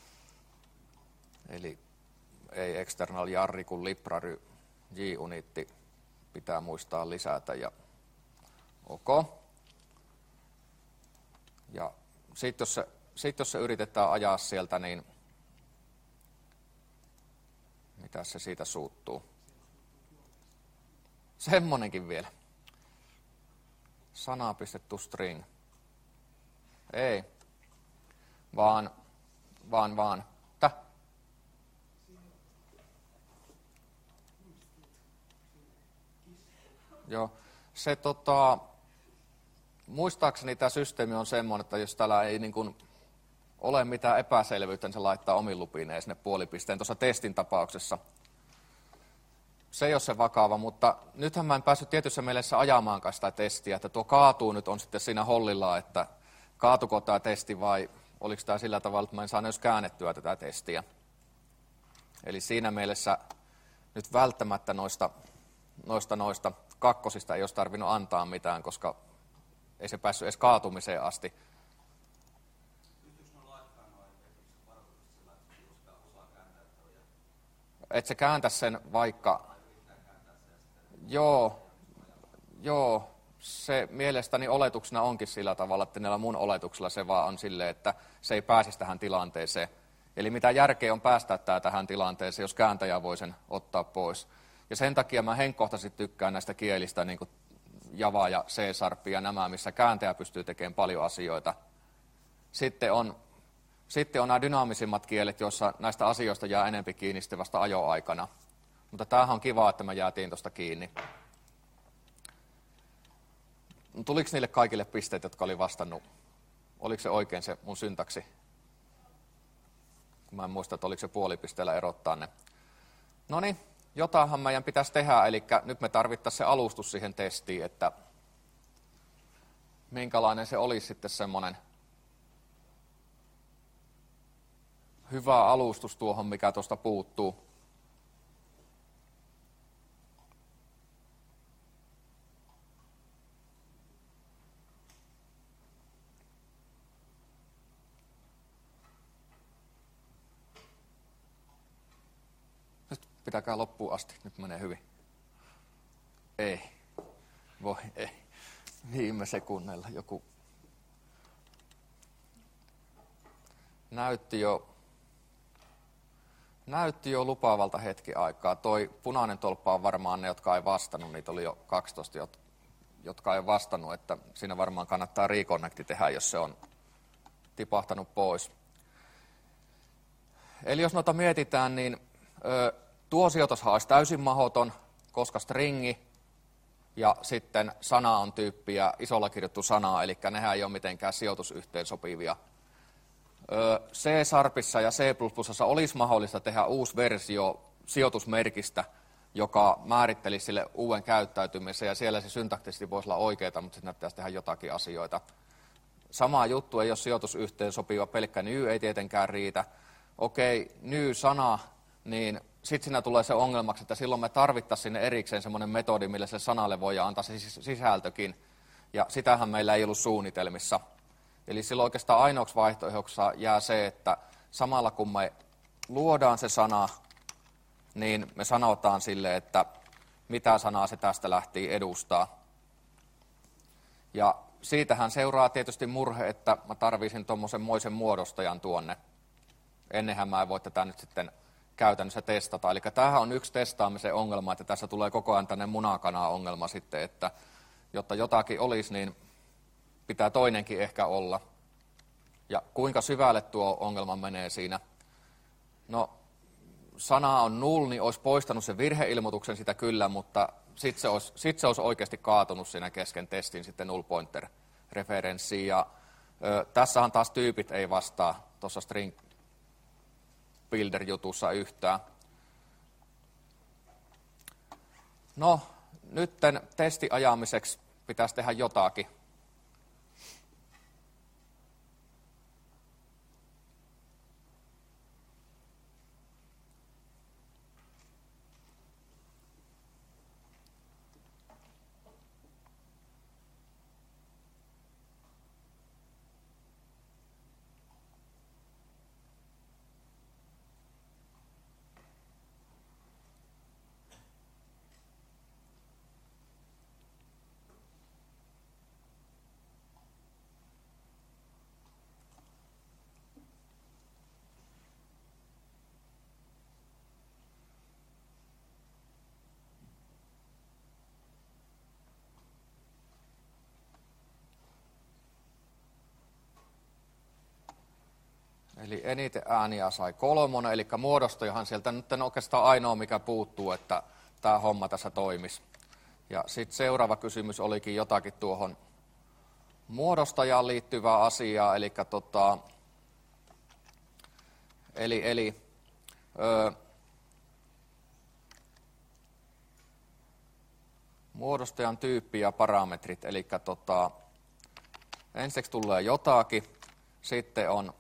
[SPEAKER 1] Eli ei external jarri kun library J-unitti pitää muistaa lisätä ja ok. Ja sitten jos se yritetään ajaa sieltä, niin mitä se siitä suuttuu? Semmonenkin vielä. Sana pistettu string. Ei. Vaan. Joo. Se muistaakseni tämä systeemi on semmoinen, että jos täällä ei niin kuin ole mitään epäselvyyttä, niin se laittaa omin lupineen sinne puolipisteen tuossa testin tapauksessa. Se ei ole se vakava, mutta nythän mä en päässyt tietyssä mielessä ajamaankaan sitä testiä, että tuo kaatuu nyt on sitten siinä hollilla, että kaatuko tämä testi vai oliko tämä sillä tavalla, että mä en saanut edes käännettyä tätä testiä. Eli siinä mielessä nyt välttämättä noista kakkosista ei olisi tarvinnut antaa mitään, koska ei se päässyt edes kaatumiseen asti. Et se kääntää sen vaikka. Joo, se mielestäni oletuksena onkin sillä tavalla, että näillä mun oletuksella se vaan on silleen, että se ei pääsisi tähän tilanteeseen. Eli mitä järkeä on päästä tähän tilanteeseen, jos kääntäjä voi sen ottaa pois. Ja sen takia mä henkkohtaisesti tykkään näistä kielistä, niin kuin Java ja C# ja nämä, missä kääntäjä pystyy tekemään paljon asioita. Sitten on nämä dynaamisimmat kielet, joissa näistä asioista jää enempi kiinni sitten vasta ajoaikana. Mutta tämähän on kiva, että me jäätiin tuosta kiinni. Tuliko niille kaikille pisteet, jotka oli vastannut? Oliko se oikein se mun syntaksi? Mä en muista, että oliko se puolipisteellä erottaa ne. Noniin, jotainhan meidän pitäisi tehdä, eli nyt me tarvittaisiin se alustus siihen testiin, että minkälainen se olisi sitten semmoinen hyvä alustus tuohon, mikä tuosta puuttuu. Nyt pitäkää loppuun asti, nyt menee hyvin. Ei. Voi ei. Viime sekunneilla joku näytti jo lupaavalta hetki aikaa. Toi punainen tolppa on varmaan ne, jotka ei vastannut. Niitä oli jo 12, jotka ei vastannut. Että siinä varmaan kannattaa reconnecti tehdä, jos se on tipahtanut pois. Eli jos noita mietitään, niin tuo sijoitushan olisi täysin mahdoton, koska stringi ja sitten sana on tyyppiä isolla kirjoittu sanaa, eli nehän ei ole mitenkään sijoitusyhteensopivia. C-Sharpissa ja C++ olisi mahdollista tehdä uusi versio sijoitusmerkistä, joka määrittelisi sille uuden käyttäytymisen, ja siellä se syntaktisesti voisi olla oikeaa, mutta sitten pitäisi tehdä jotakin asioita. Sama juttu, ei ole sijoitusyhteensopiva, pelkkä new ei tietenkään riitä. Okei, new-sana, niin sitten siinä tulee se ongelmaksi, että silloin me tarvittaisiin sinne erikseen semmoinen metodi, millä se sanalle voi antaa se sisältökin, ja sitähän meillä ei ollut suunnitelmissa. Eli silloin oikeastaan ainoaksi vaihtoehdoksi jää se, että samalla kun me luodaan se sana, niin me sanotaan sille, että mitä sanaa se tästä lähti edustaa. Ja siitähän seuraa tietysti murhe, että mä tarvisin tuommoisen moisen muodostajan tuonne. Ennenhän mä en voi tätä nyt sitten käytännössä testata. Eli tämähän on yksi testaamisen ongelma, että tässä tulee koko ajan tänne munakana-ongelma sitten, että jotta jotakin olisi, niin pitää toinenkin ehkä olla. Ja kuinka syvälle tuo ongelma menee siinä? No, sana on null, niin olisi poistanut sen virheilmoituksen sitä kyllä, mutta sitten se olisi oikeasti kaatunut siinä kesken testin sitten null pointer referenssiin. Ja tässähän taas tyypit ei vastaa tuossa string builder-jutussa yhtään. No, nytten testiajamiseksi pitäisi tehdä jotakin. Eli eniten ääniä sai 3, eli muodostajahan sieltä nyt on oikeastaan ainoa, mikä puuttuu, että tämä homma tässä toimisi. Ja sitten seuraava kysymys olikin jotakin tuohon muodostajaan liittyvää asiaa, eli muodostajan tyyppi ja parametrit, eli ensiksi tulee jotakin, sitten on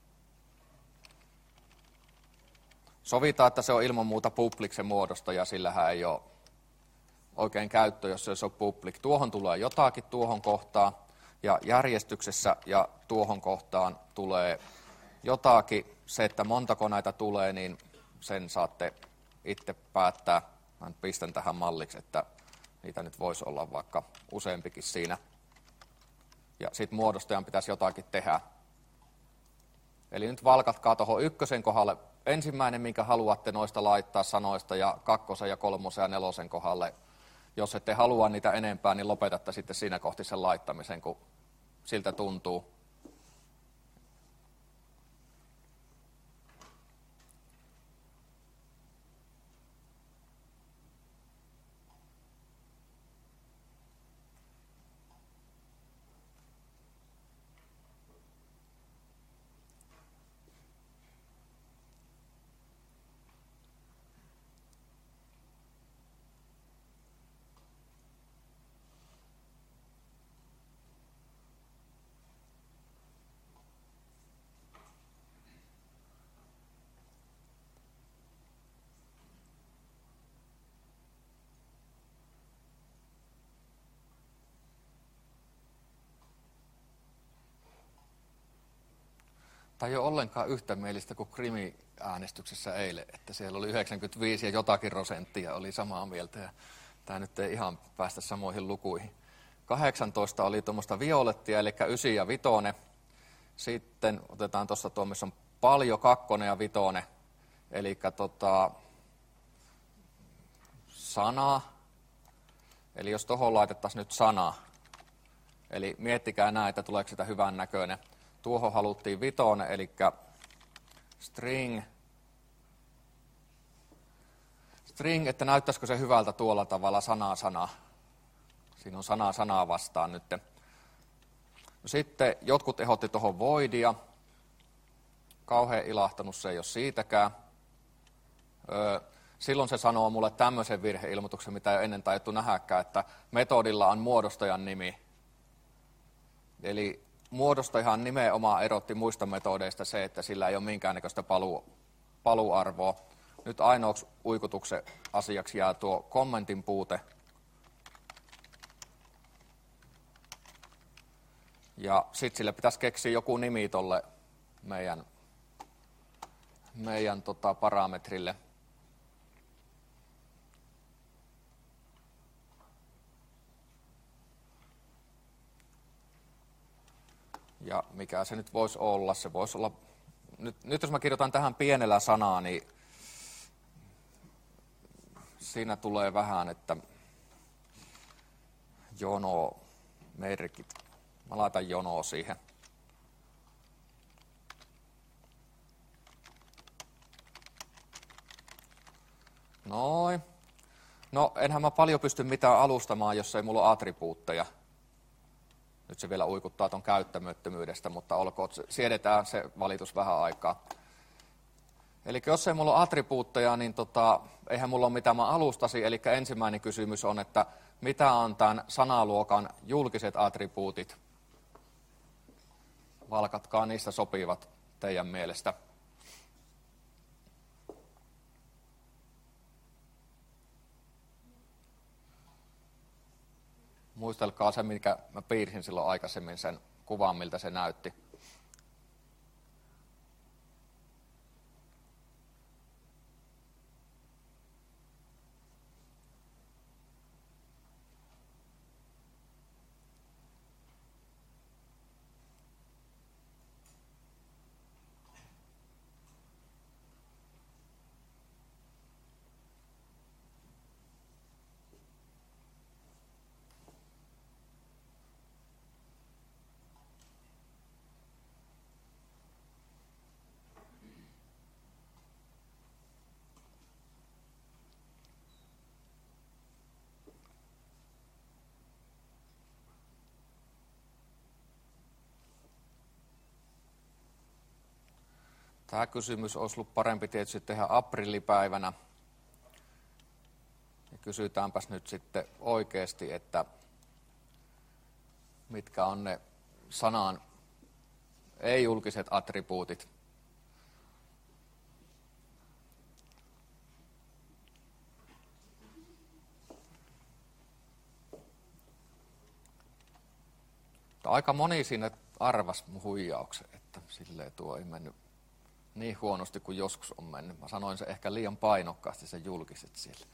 [SPEAKER 1] sovitaan, että se on ilman muuta public se muodostaja, sillähän ei ole oikein käyttö, jos se on public. Tuohon tulee jotakin tuohon kohtaan, ja järjestyksessä ja tuohon kohtaan tulee jotakin. Se, että montako näitä tulee, niin sen saatte itse päättää. Mä pistän tähän malliksi, että niitä nyt voisi olla vaikka useampikin siinä. Ja sitten muodostajan pitäisi jotakin tehdä. Eli nyt valkatkaa tuohon 1 kohdalle ensimmäinen, minkä haluatte noista laittaa sanoista, ja 2, ja 3 ja 4 kohdalle. Jos ette halua niitä enempää, niin lopetatte sitten siinä kohti sen laittamisen, kun siltä tuntuu. Tai ei ole ollenkaan yhtämielistä kuin Krimi-äänestyksessä eilen, että siellä oli 95 ja jotakin prosenttia oli samaa mieltä. Ja tämä nyt ei ihan päästä samoihin lukuihin. 18 oli tuommoista violettia, eli 9 ja 5. Sitten otetaan tuossa missä on paljon 2 ja 5, eli sana. Eli jos tuohon laitettaisiin nyt sana, eli miettikää näin, että tuleeko sitä hyvän näköinen. Tuohon haluttiin 5, eli string, että näyttäisikö se hyvältä tuolla tavalla sana. Siinä on sanaa vastaan nyt. Sitten jotkut ehdotti tuohon voidia. Kauhean ilahtanut se ei ole siitäkään. Silloin se sanoo mulle tämmöisen virheilmoituksen, mitä ei ole ennen taidettu nähdäkään, että metodilla on muodostajan nimi. Eli muodostajahan nimenomaan erotti muista metodeista se, että sillä ei ole minkäännäköistä paluarvoa. Nyt ainoaksi uikutuksen asiaksi jää tuo kommentin puute. Ja sitten sille pitäisi keksiä joku nimi tuolle meidän parametrille. Ja mikä se nyt voisi olla? Se voisi olla, nyt jos mä kirjoitan tähän pienellä sanaa, niin siinä tulee vähän, että jono-merkit. Mä laitan jono siihen. Noin. No, enhän mä paljon pysty mitään alustamaan, jos ei mulla ole attribuutteja. Nyt se vielä uikuttaa ton käyttämättömyydestä, mutta olkoon, siedetään se valitus vähän aikaa. Eli jos ei mulla ole attribuutteja, niin eihän mulla ole mitään mä alustasi. Eli ensimmäinen kysymys on, että mitä on tämän sanaluokan julkiset attribuutit? Valkatkaa niistä sopivat teidän mielestä. Muistelkaa se, mikä mä piirsin silloin aikaisemmin sen kuvan, miltä se näytti. Tämä kysymys olisi ollut parempi tietysti tehdä aprillipäivänä. Ja kysytäänpäs nyt sitten oikeasti, että mitkä on ne sanan ei-julkiset attribuutit. Aika moni sinne arvasi mun huijauksen, että silleen tuo ei mennyt niin huonosti kuin joskus on mennyt. Mä sanoin se ehkä liian painokkaasti, se julkiset siellä.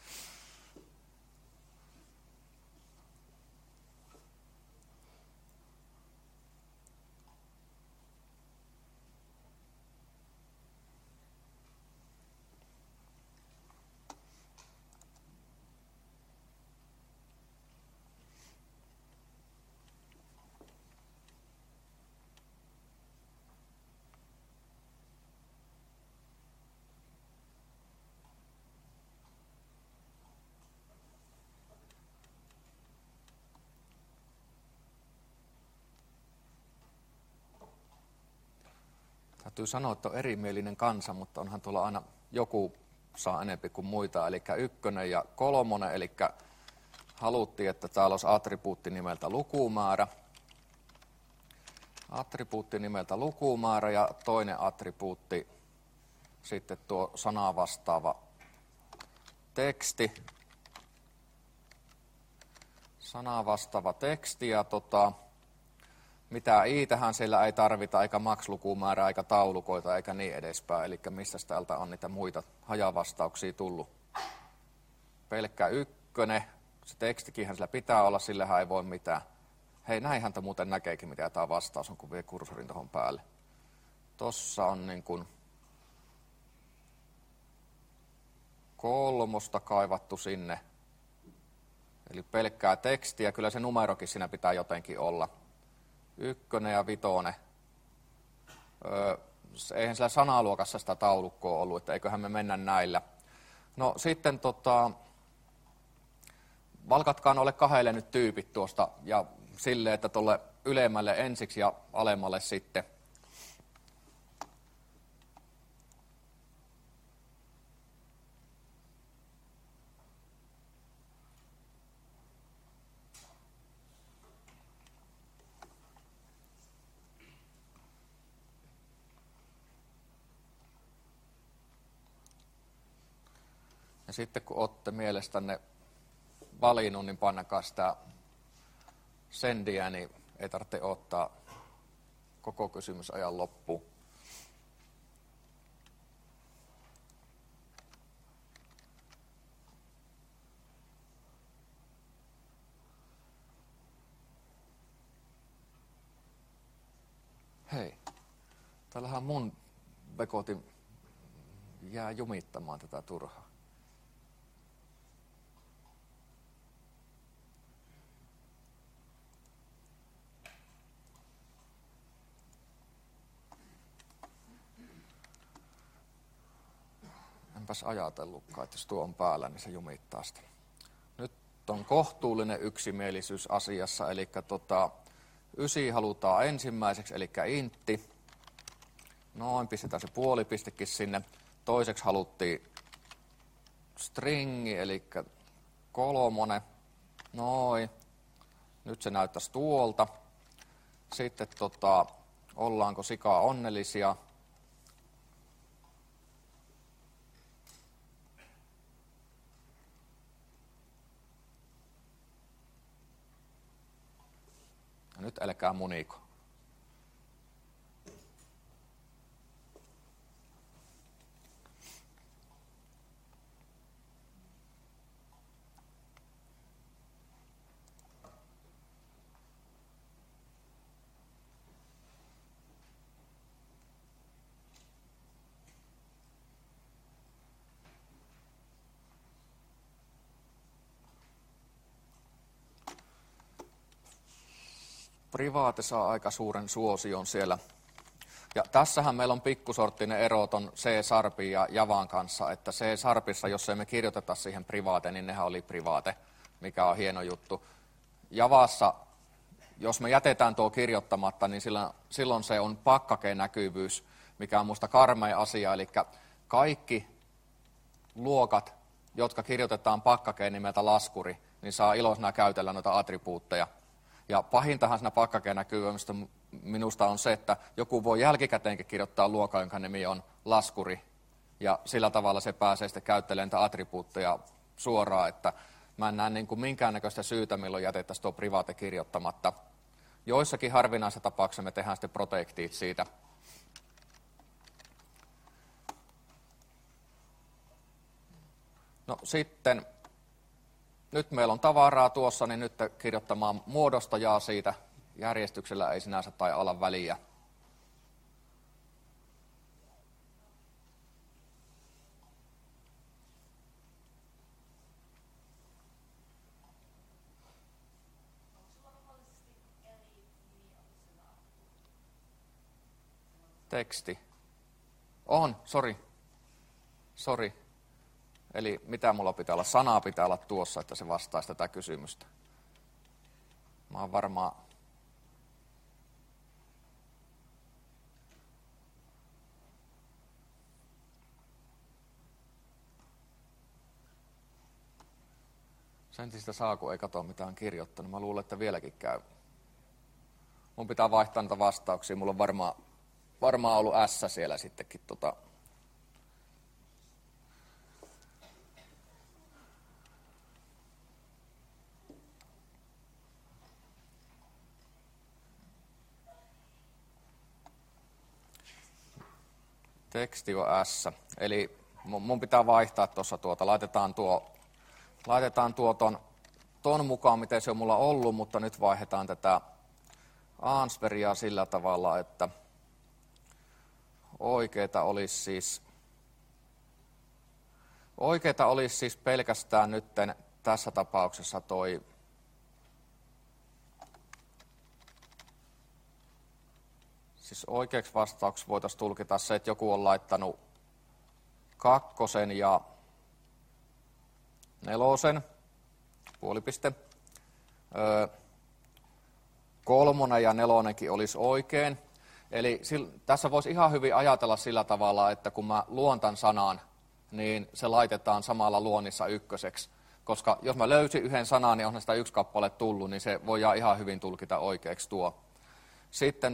[SPEAKER 1] Täytyy sanoa, että on erimielinen kansa, mutta onhan tuolla aina joku saa enempi kuin muita. Eli 1 ja 3, eli haluttiin, että täällä olisi attribuutti nimeltä lukumäärä. Attribuutti nimeltä lukumäärä ja toinen attribuutti sitten tuo sanaa vastaava teksti. Sanaa vastaava teksti ja mitä i-tähän siellä ei tarvita, eikä max-lukumäärää, eikä taulukoita, eikä niin edespäin. Eli mistä täältä on niitä muita hajavastauksia tullut. Pelkkä 1, se tekstikinhän sillä pitää olla, sillähän ei voi mitään. Hei, näinhän te muuten näkeekin, mitä tämä vastaus on, kun vie kursorin tuohon päälle. Tossa on niin kuin 3 kaivattu sinne. Eli pelkkää tekstiä, kyllä se numerokin siinä pitää jotenkin olla. 1 ja 5. Eihän sillä sanaluokassa sitä taulukkoa ollut, että eiköhän me mennä näillä. No sitten valkatkaa noille 2 nyt tyypit tuosta ja silleen, että tuolle ylemmälle ensiksi ja alemmalle sitten. Ja sitten kun olette mielestänne valinnut, niin pannakaa sitä sendiä, niin ei tarvitse ottaa koko kysymysajan loppuun. Hei, täällähän mun vekotin jää jumittamaan tätä turhaa. enpäs ajatellutkaan, että jos tuo on päällä, niin se jumittaa sitä. Nyt on kohtuullinen yksimielisyys asiassa, eli 9 halutaan ensimmäiseksi, eli intti. Noin, pistetään se puolipistekin sinne. Toiseksi haluttiin stringi, eli 3. Noin. Nyt se näyttäisi tuolta. Sitten ollaanko sikaa onnellisia. Ja nyt älkää muniko. Private saa aika suuren suosion siellä. Ja tässähän meillä on pikkusorttinen ero ton C-sharpin ja Javan kanssa, että C-sharpissa, jos ei me kirjoiteta siihen private, niin nehän oli private, mikä on hieno juttu. Javassa, jos me jätetään tuo kirjoittamatta, niin silloin se on pakkakeen näkyvyys, mikä on musta karmea asia, eli kaikki luokat, jotka kirjoitetaan pakkakeen nimeltä laskuri, niin saa iloisena käytellä noita attribuutteja. Ja pahintahan siinä pakkakeen näkyvyydestä minusta on se, että joku voi jälkikäteenkin kirjoittaa luokan, jonka nimi on laskuri. Ja sillä tavalla se pääsee sitten käyttelemään niitä attribuutteja suoraan, että mä en näe minkäännäköistä syytä, milloin jätettäisiin tuo private kirjoittamatta. Joissakin harvinaisissa tapauksissa me tehdään sitten protectit siitä. No sitten, nyt meillä on tavaraa tuossa, niin nyt kirjoittamaan muodostajaa siitä. Järjestyksellä ei sinänsä tai olla väliä. Teksti. On, sori. Eli mitä mulla pitää olla? Sanaa pitää olla tuossa, että se vastaisi tätä kysymystä. Mä oon varmaan... Sentistä saa, kun ei katso mitä on kirjoittanut. Mä luulen, että vieläkin käy. Mun pitää vaihtaa niitä vastauksia. Mulla on varmaan ollut S siellä sittenkin. Teksti on S. Eli mun pitää vaihtaa tuossa laitetaan ton mukaan, miten se on mulla ollut, mutta nyt vaihdetaan tätä answeria sillä tavalla, että oikeeta olisi siis pelkästään nytten tässä tapauksessa toi siis oikeaksi vastauksessa voitaisiin tulkita se, että joku on laittanut 2 ja 4, puolipiste. 3 ja 4 olisi oikein. Eli tässä voisi ihan hyvin ajatella sillä tavalla, että kun mä luon tämän sanan, niin se laitetaan samalla luonnissa 1. Koska jos mä löysin yhden sanan, niin on sitä 1 kappale tullut, niin se voidaan ihan hyvin tulkita oikeaksi tuo. Sitten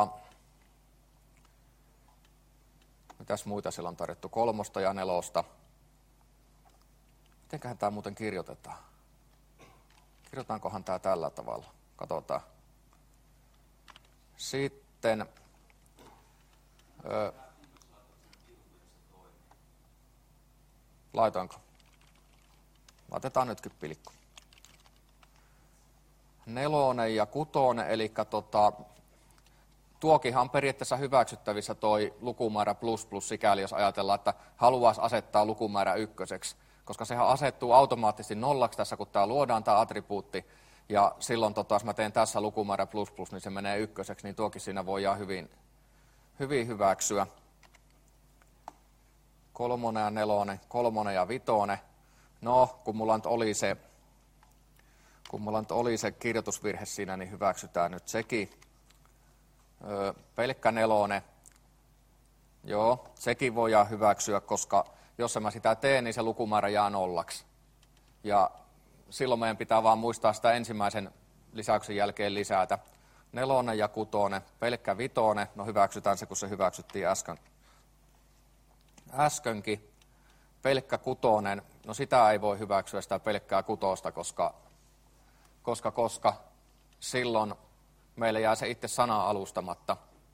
[SPEAKER 1] mitäs muita siellä on tarjottu? 3 ja 4. Mitenköhän tämä muuten kirjoitetaan? Kirjoitaankohan tämä tällä tavalla? Katsotaan. Sitten laitoinko? Laitetaan nytkin pilkku. 4 ja 6, eli tuokinhan on periaatteessa hyväksyttävissä toi lukumäärä plus sikäli, jos ajatellaan, että haluaisi asettaa lukumäärä 1, koska sehän asettuu automaattisesti 0 tässä, kun tämä luodaan tämä attribuutti, ja silloin jos mä teen tässä lukumäärä plus, niin se menee 1, niin tuokin siinä voidaan hyvin hyväksyä. 3 ja 4, 3 ja 5. No, kun mulla nyt oli se kirjoitusvirhe siinä, niin hyväksytään nyt sekin. Pelkkä 4. Joo, sekin voidaan hyväksyä, koska jos mä sitä teen, niin se lukumäärä jää 0. Ja silloin meidän pitää vaan muistaa sitä ensimmäisen lisäyksen jälkeen lisätä. 4 ja 6, pelkkä 5, no hyväksytään se, kun se hyväksyttiin äskenkin. Pelkkä 6, no sitä ei voi hyväksyä sitä pelkkää 6, koska silloin meille jää se itse sana alustamatta.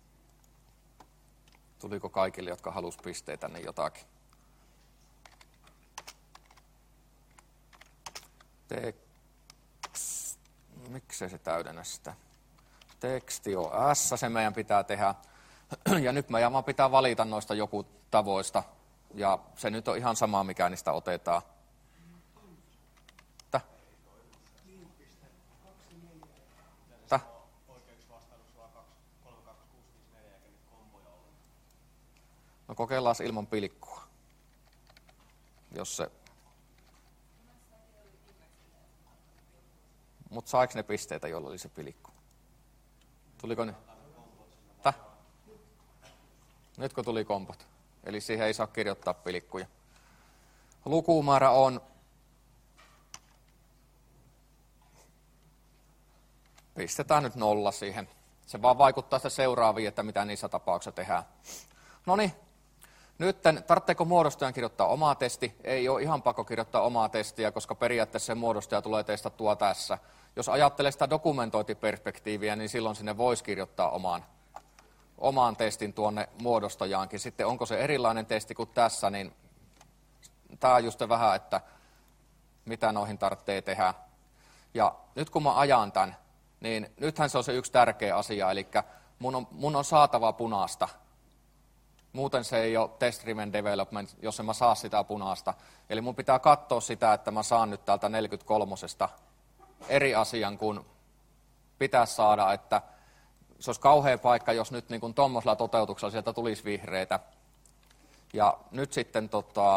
[SPEAKER 1] Tuliko kaikille, jotka halusi pisteitä, niin jotakin? Miksei se täydennä sitä? Teksti on S, se meidän pitää tehdä. Ja nyt meidän vaan pitää valita noista joku tavoista. Ja se nyt on ihan sama, mikä niistä otetaan. No kokeillaan ilman pilkkua. Jos se... Mutta saiko ne pisteitä, joilla oli se pilkku? Tuliko ne? Nytkö tuli kompot? Eli siihen ei saa kirjoittaa pilkkuja. Lukumäärä on... Pistetään nyt 0 siihen. Se vaan vaikuttaa sitä seuraaviin, että mitä niissä tapauksissa tehdään. Noniin. Nyt tarvitseeko muodostajan kirjoittaa omaa testi? Ei ole ihan pakko kirjoittaa omaa testiä, koska periaatteessa se muodostaja tulee testattua tässä. Jos ajattelee sitä dokumentointiperspektiiviä, niin silloin sinne voisi kirjoittaa oman testin tuonne muodostajaankin. Sitten onko se erilainen testi kuin tässä, niin tämä on just vähän, että mitä noihin tarvitsee tehdä. Ja nyt kun mä ajan tämän, niin nythän se on se yksi tärkeä asia, eli mun on saatava punaista. Muuten se ei ole test-driven development, jos en mä saa sitä punaista. Eli mun pitää katsoa sitä, että mä saan nyt täältä 43 eri asian kuin pitäisi saada, että se olisi kauhea paikka, jos nyt niin kuin tuommoisella toteutuksella sieltä tulisi vihreitä. Ja nyt sitten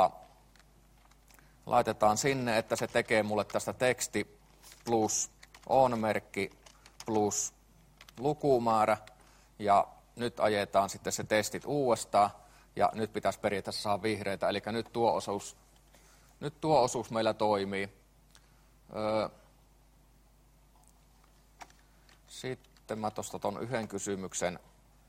[SPEAKER 1] laitetaan sinne, että se tekee mulle tästä teksti plus on-merkki plus lukumäärä. Ja nyt ajetaan sitten se testit uudestaan. Ja nyt pitäisi periaatteessa saada vihreitä. Eli nyt tuo osuus meillä toimii. Sitten mä tuosta ton yhden kysymyksen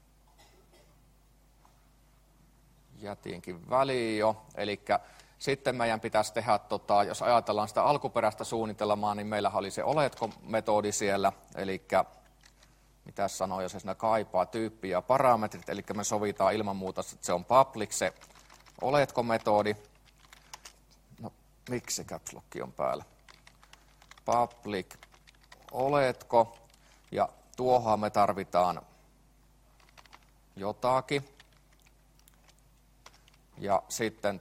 [SPEAKER 1] jätinkin väliin jo. Eli sitten meidän pitäisi tehdä, jos ajatellaan sitä alkuperäistä suunnitelmaa, niin meillähän oli se oletko-metodi siellä. Eli mitä sanoa, se siinä kaipaa tyyppi ja parametrit. Eli me sovitaan ilman muuta, että se on public se oletko-metodi. No, miksi se caps lock on päällä? Public oletko. Ja tuohon me tarvitaan jotakin. Ja sitten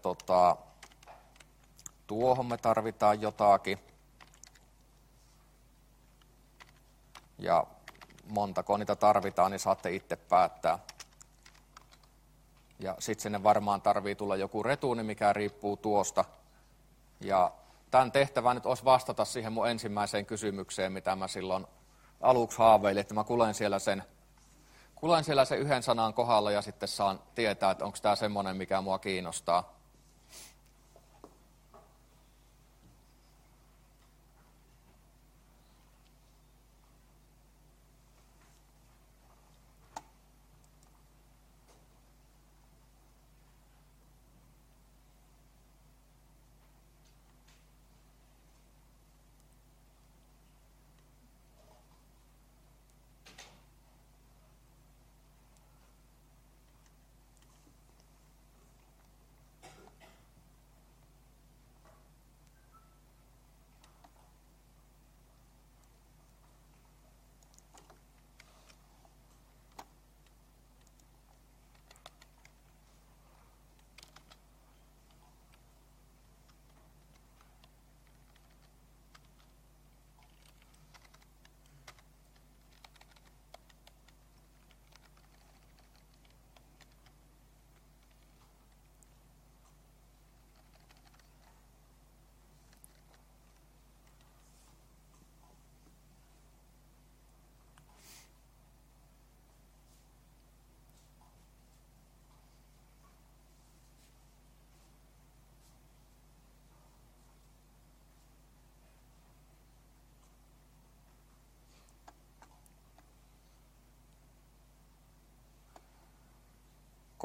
[SPEAKER 1] tuohon me tarvitaan jotakin. Ja montako niitä tarvitaan, niin saatte itse päättää. Ja sitten sinne varmaan tarvii tulla joku retuuni, mikä riippuu tuosta. Ja tämän tehtävä nyt olisi vastata siihen mun ensimmäiseen kysymykseen, mitä mä silloin aluksi haaveilin, että mä kulen siellä sen yhden sanan kohdalla ja sitten saan tietää, että onko tämä semmoinen, mikä mua kiinnostaa.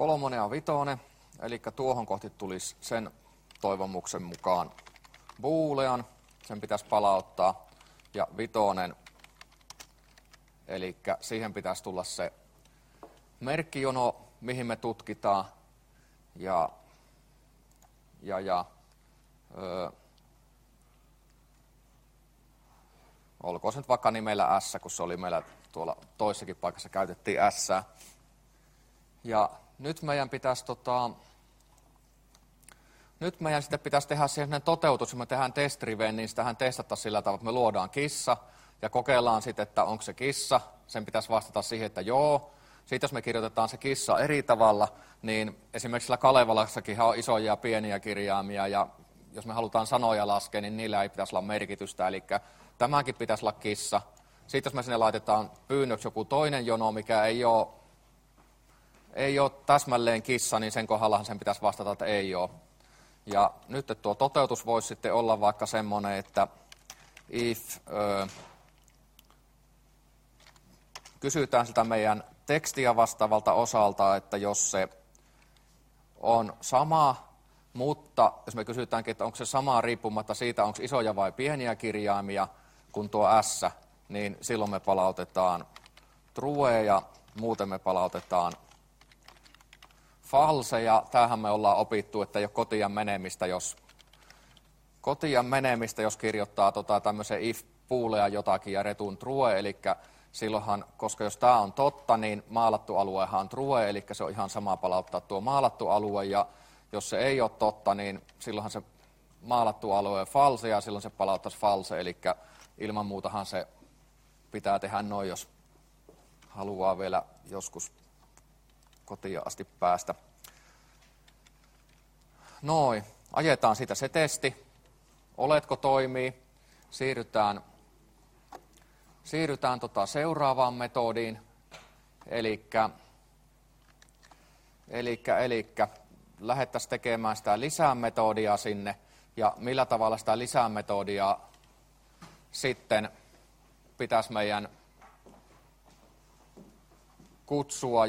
[SPEAKER 1] 3 ja 5, eli tuohon kohti tulisi sen toivomuksen mukaan boolean, sen pitäisi palauttaa, ja 5, eli siihen pitäisi tulla se merkkijono, mihin me tutkitaan, olkoon se nyt vaikka nimellä S, kun se oli meillä tuolla toissakin paikassa käytettiin S. Ja nyt meidän pitäisi sitten tehdä siihen toteutus, jos me tehdään testriveen, niin sitähän testata sillä tavalla, että me luodaan kissa ja kokeillaan sitten, että onko se kissa. Sen pitäisi vastata siihen, että joo. Sitten jos me kirjoitetaan se kissa eri tavalla, niin esimerkiksi sillä Kalevalassakin on isoja ja pieniä kirjaimia, ja jos me halutaan sanoja laskea, niin niillä ei pitäisi olla merkitystä, eli tämäkin pitäisi olla kissa. Sitten jos me sinne laitetaan pyynnöksi joku toinen jono, mikä ei ole täsmälleen kissa, niin sen kohdallahan sen pitäisi vastata, että ei ole. Ja nyt tuo toteutus voisi sitten olla vaikka semmoinen, että if kysytään sitä meidän tekstiä vastaavalta osalta, että jos se on sama, mutta jos me kysytäänkin, että onko se sama riippumatta siitä, onko isoja vai pieniä kirjaimia kuin tuo S, niin silloin me palautetaan true ja muuten me palautetaan false. Ja tämähän me ollaan opittu, että ei ole kotia menemistä, jos kirjoittaa tämmöisen if boolea jotakin ja return true, eli silloinhan, koska jos tämä on totta, niin maalattu aluehan on true, eli se on ihan sama palauttaa tuo maalattu alue, ja jos se ei ole totta, niin silloinhan se maalattu alue on false, ja silloin se palauttaisi false, eli ilman muutahan se pitää tehdä noin, jos haluaa vielä joskus kotiin asti päästä. Noin, ajetaan siitä se testi. Oletko toimii? Siirrytään seuraavaan metodiin, eli lähdettäisiin tekemään sitä lisämetodia sinne, ja millä tavalla sitä lisämetodia sitten pitäisi meidän kutsua,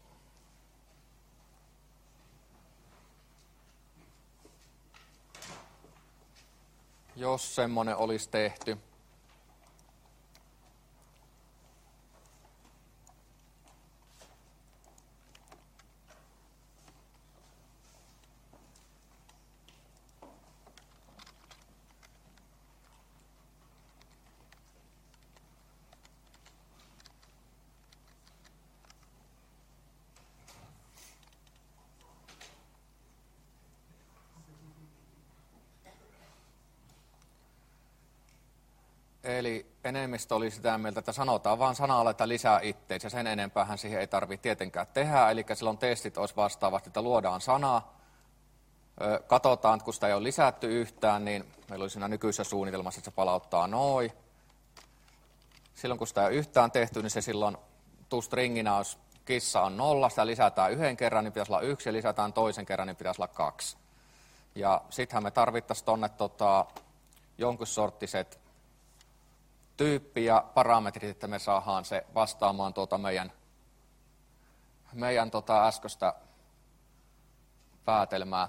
[SPEAKER 1] jos semmoinen olisi tehty. Eli enemmistö oli sitä mieltä, että sanotaan vaan sanalle, että lisää itteensä, ja sen enempäähän siihen ei tarvitse tietenkään tehdä, eli silloin testit olisi vastaavasti, että luodaan sana, katsotaan, että kun sitä ei ole lisätty yhtään, niin meillä oli siinä nykyisessä suunnitelmassa, että se palauttaa noin. Silloin kun sitä ei ole yhtään tehty, niin se silloin stringinä, jos kissa on 0, sitä lisätään 1 kerran, niin pitäisi olla 1, ja lisätään toisen kerran, niin pitäisi olla 2. Ja sittenhän me tarvittaisiin tuonne jonkun sorttiset tyyppi ja parametrit, että me saadaan se vastaamaan meidän äskeistä päätelmää.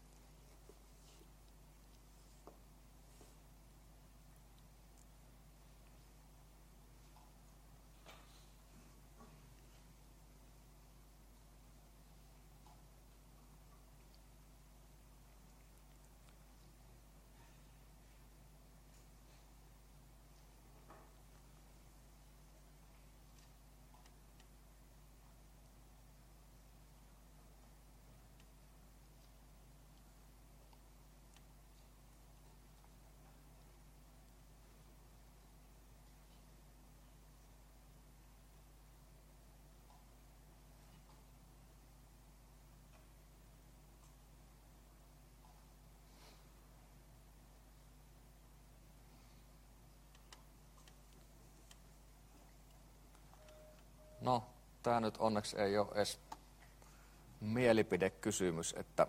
[SPEAKER 1] No, tämä nyt onneksi ei ole edes mielipidekysymys, että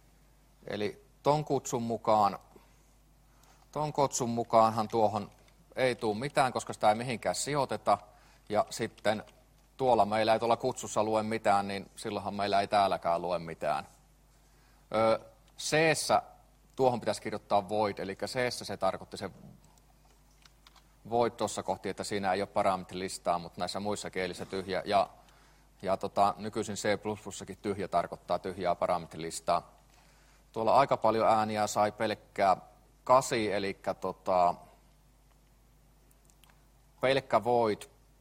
[SPEAKER 1] eli ton kutsun mukaanhan tuohon ei tule mitään, koska sitä ei mihinkään sijoiteta. Ja sitten tuolla meillä ei tuolla kutsussa lue mitään, niin silloinhan meillä ei täälläkään lue mitään. C-ssä tuohon pitäisi kirjoittaa void, eli C-ssä se tarkoitti se void tuossa kohti, että siinä ei ole parametrilistaa, mutta näissä muissa kielissä tyhjä. Ja nykyisin C++:ssakin tyhjä tarkoittaa tyhjää parametrilistaa. Tuolla aika paljon ääniä sai pelkkää 8, eli pelkkä void.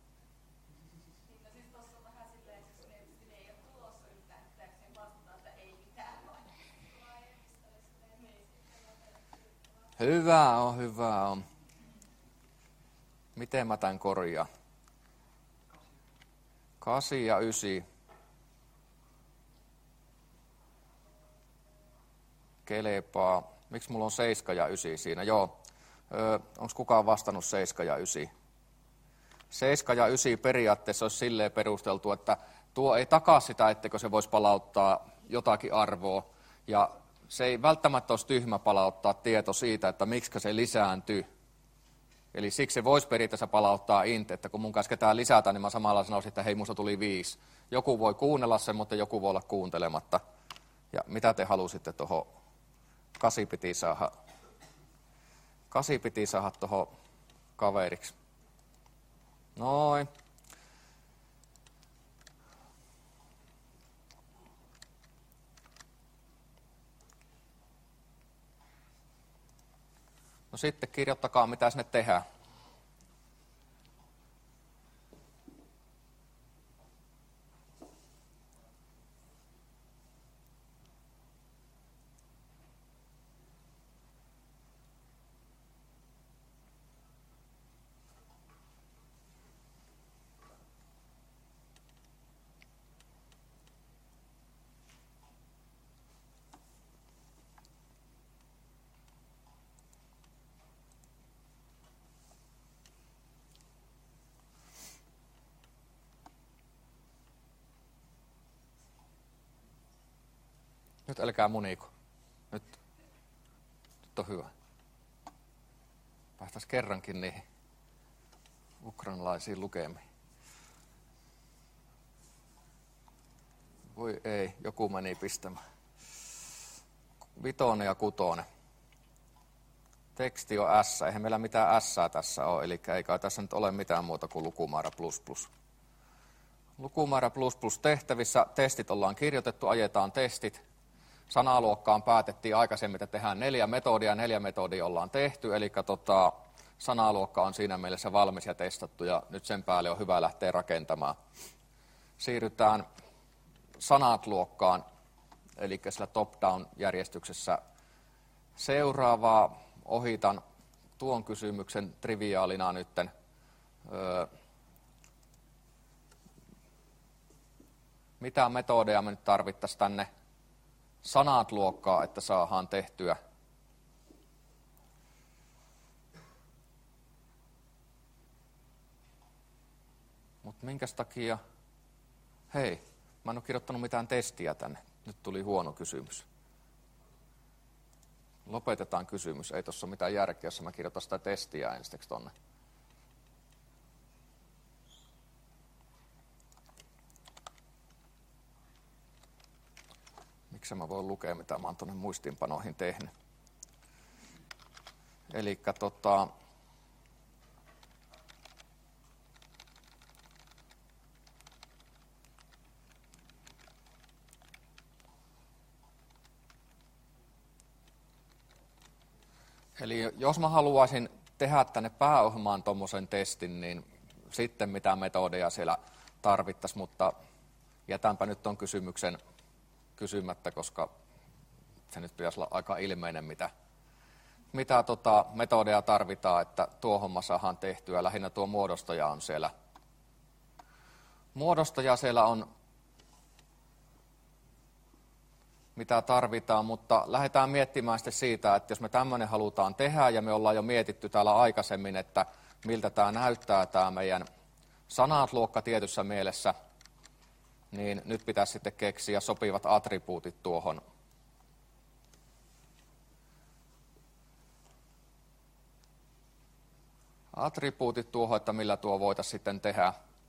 [SPEAKER 1] Hyvä on. Miten mä tämän korjaan? 8 ja 9. Kelepaa. Miksi mulla on 7 ja 9 siinä? Joo. Onko kukaan vastannut 7 ja 9? 7 ja 9 periaatteessa olisi silleen perusteltu, että tuo ei takaa sitä, etteikö se voisi palauttaa jotakin arvoa. Ja se ei välttämättä olisi tyhmä palauttaa tieto siitä, että miksi se lisääntyy. Eli siksi se voisi periaatteessa palauttaa int, että kun mun kanssa ketään lisätä, niin mä samalla sanoisin, että hei, musta tuli 5. Joku voi kuunnella sen, mutta joku voi olla kuuntelematta. Ja mitä te halusitte tuohon? 8 piti saada tuohon kaveriksi. Noin. No sitten kirjoittakaa, mitä sinne tehdään. Nyt älkää muniko. Nyt on hyvä. Päästäisiin kerrankin niihin ukrainalaisiin lukemiin. Voi ei, joku meni pistämään. 5 ja 6. Teksti on S, eihän meillä mitään S tässä ole, eli ei kai tässä nyt ole mitään muuta kuin lukumäärä plus. Lukumäärä plus tehtävissä testit ollaan kirjoitettu, ajetaan testit. Sanaluokkaan päätettiin aikaisemmin, että tehdään 4 metodia, 4 metodia ollaan tehty, eli sanaluokka on siinä mielessä valmis ja testattu, ja nyt sen päälle on hyvä lähteä rakentamaan. Siirrytään sanat-luokkaan, eli sillä top-down-järjestyksessä. Seuraavaa ohitan tuon kysymyksen triviaalina nytten. Mitä metodeja me nyt tarvittaisiin tänne sanat-luokkaa, että saadaan tehtyä? Mutta minkäs takia? Hei, mä en ole kirjoittanut mitään testiä tänne. Nyt tuli huono kysymys. Lopetetaan kysymys. Ei tuossa ole mitään järkeä, jos mä kirjoitan sitä testiä ensiksi tonne. Miksi mä voin lukea, mitä mä oon tuonne muistiinpanoihin tehnyt. Elikkä eli jos mä haluaisin tehdä tänne pääohjelmaan tuommoisen testin, niin sitten mitä metodeja siellä tarvittaisiin, mutta jätänpä nyt tuon kysymyksen kysymättä, koska se nyt pitäisi olla aika ilmeinen, mitä metodeja tarvitaan, että tuo homma saadaan tehtyä. Lähinnä tuo muodostaja on siellä. Muodostaja siellä on, mitä tarvitaan, mutta lähdetään miettimään sitten siitä, että jos me tämmöinen halutaan tehdä, ja me ollaan jo mietitty täällä aikaisemmin, että miltä tämä näyttää, tämä meidän sanat-luokka tietyssä mielessä, niin nyt pitäisi sitten keksiä sopivat attribuutit tuohon. attribuutit tuohon, että millä tuo voitaisiin sitten tehdä.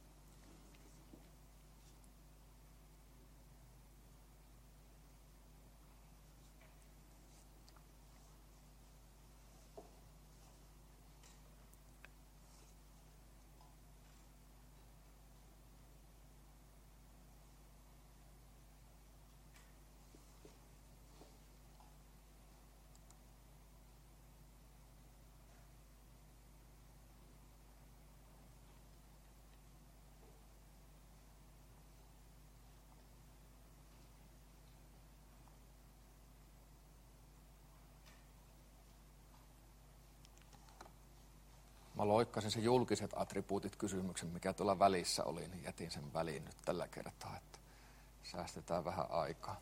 [SPEAKER 1] Mä loikkasin sen julkiset attribuutit kysymyksen, mikä tuolla välissä oli, niin jätin sen väliin nyt tällä kertaa, että säästetään vähän aikaa.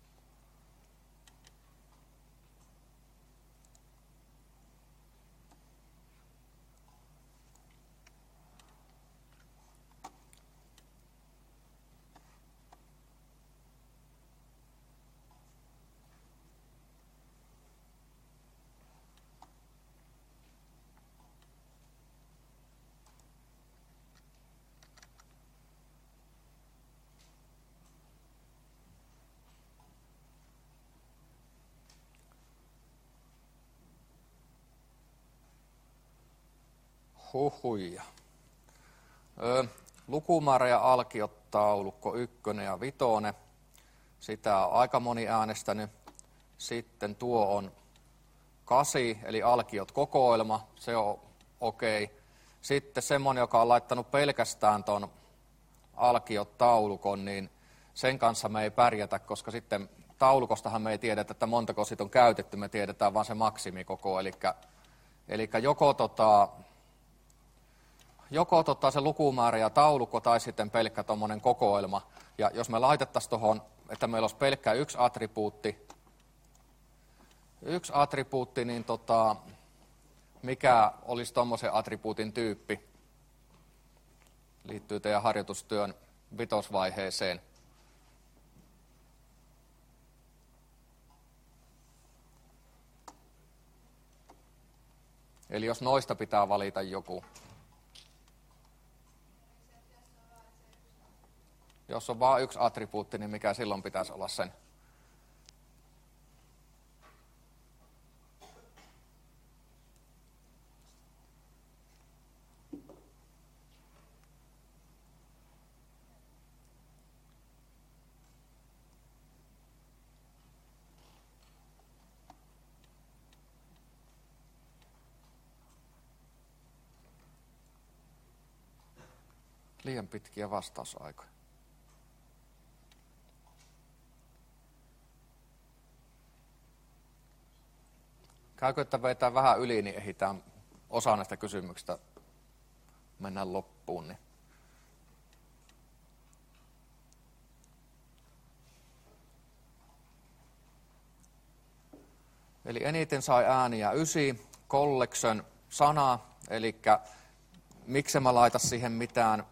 [SPEAKER 1] Huhuja. Lukumäärä ja alkiotaulukko 1 ja 5. Sitä on aika moni äänestänyt. Sitten tuo on 8, eli alkiot kokoelma. Se on okei. Sitten semmoinen, joka on laittanut pelkästään ton alkiotaulukon, niin sen kanssa me ei pärjätä, koska sitten taulukostahan me ei tiedetä, että montako siitä on käytetty. Me tiedetään vaan se maksimikoko. Eli joko se lukumäärä ja taulukko tai sitten pelkkä tuommoinen kokoelma. Ja jos me laitettaisiin tuohon, että meillä olisi pelkkä yksi attribuutti, niin mikä olisi tuommoisen attribuutin tyyppi? Liittyy teidän harjoitustyön vitosvaiheeseen. Eli jos noista pitää valita joku. Jos on vain yksi attribuutti, niin mikä silloin pitäisi olla sen? Liian pitkiä vastausaikoja. Käykö, että vetää vähän yli, niin ehditään osa näistä kysymyksistä mennään loppuun. Niin. Eli eniten sai ääniä 9, collection sana, eli miksi mä laitan siihen mitään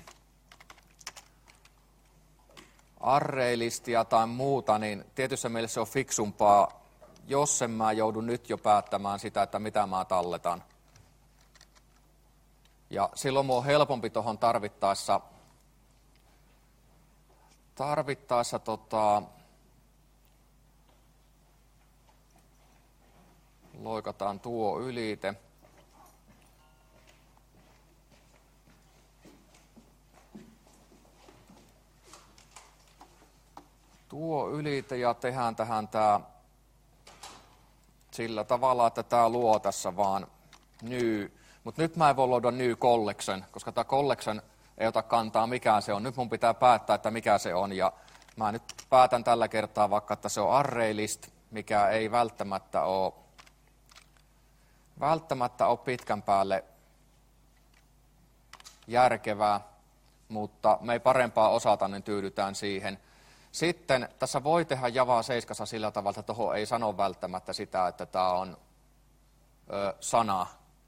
[SPEAKER 1] arraylistia tai muuta, niin tietyssä mielessä se on fiksumpaa, jos en mä joudun nyt jo päättämään sitä, että mitä mä talletan. Ja silloin mun on helpompi tuohon tarvittaessa loikataan tuo ylite. Tuo ylite ja tehdään tähän tää sillä tavalla, että tämä luo tässä vaan new. Mutta nyt mä en voi luoda new collection, koska tämä collection ei ota kantaa mikä se on. Nyt mun pitää päättää, että mikä se on. Ja mä nyt päätän tällä kertaa vaikka, että se on array list, mikä ei välttämättä ole pitkän päälle järkevää, mutta me ei parempaa osata, niin tyydytään siihen. Sitten tässä voi tehdä Java 7 sillä tavalla, että tuohon ei sano välttämättä sitä, että tämä on sana,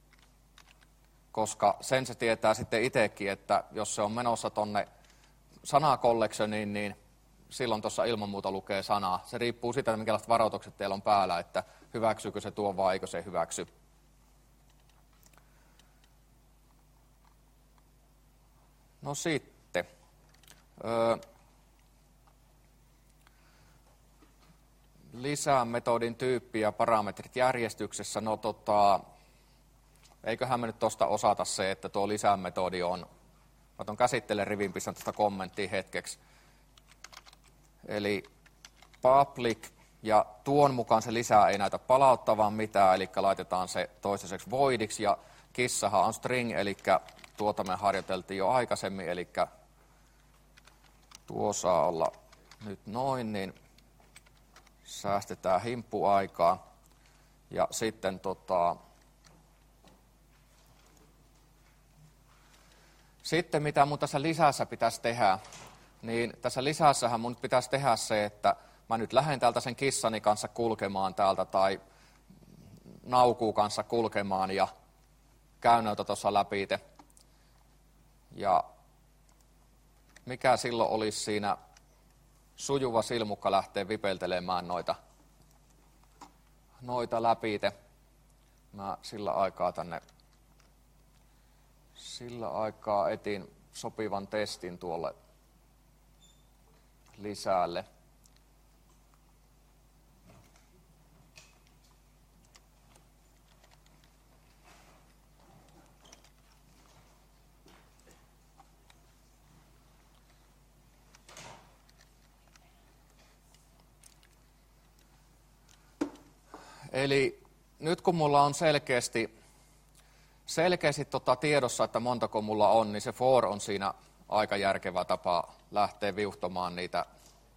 [SPEAKER 1] koska sen se tietää sitten itsekin, että jos se on menossa tuonne sana-collectioniin, niin silloin tuossa ilman muuta lukee sanaa. Se riippuu siitä, että minkälaiset varoitukset teillä on päällä, että hyväksyykö se tuo vai eikö se hyväksy. No sitten. Lisää metodin tyyppi ja parametrit järjestyksessä. No eiköhän me nyt tuosta osata se, että tuo lisämetodi on. Mä ton käsittelen rivin, pistän tuosta kommenttia hetkeksi. Eli public, ja tuon mukaan se lisää ei näytä palauttavan mitään, eli laitetaan se toistaiseksi voidiksi, ja kissahan on string, eli tuota me harjoiteltiin jo aikaisemmin, eli tuo saa olla nyt noin, niin säästetään himppuaikaa. Ja sitten sitten mitä mun tässä lisässä pitäisi tehdä, niin tässä lisässähän mun pitäisi tehdä se, että mä nyt lähden täältä sen kissani kanssa kulkemaan täältä tai naukuu kanssa kulkemaan ja käyn noita tuossa läpite. Ja mikä silloin olisi siinä sujuva silmukka lähtee vipeltelemään noita läpite. Mä sillä aikaa etin sopivan testin tuolle lisälle. Eli nyt kun mulla on selkeästi tiedossa, että montako mulla on, niin se for on siinä aika järkevä tapa lähteä viuhtomaan niitä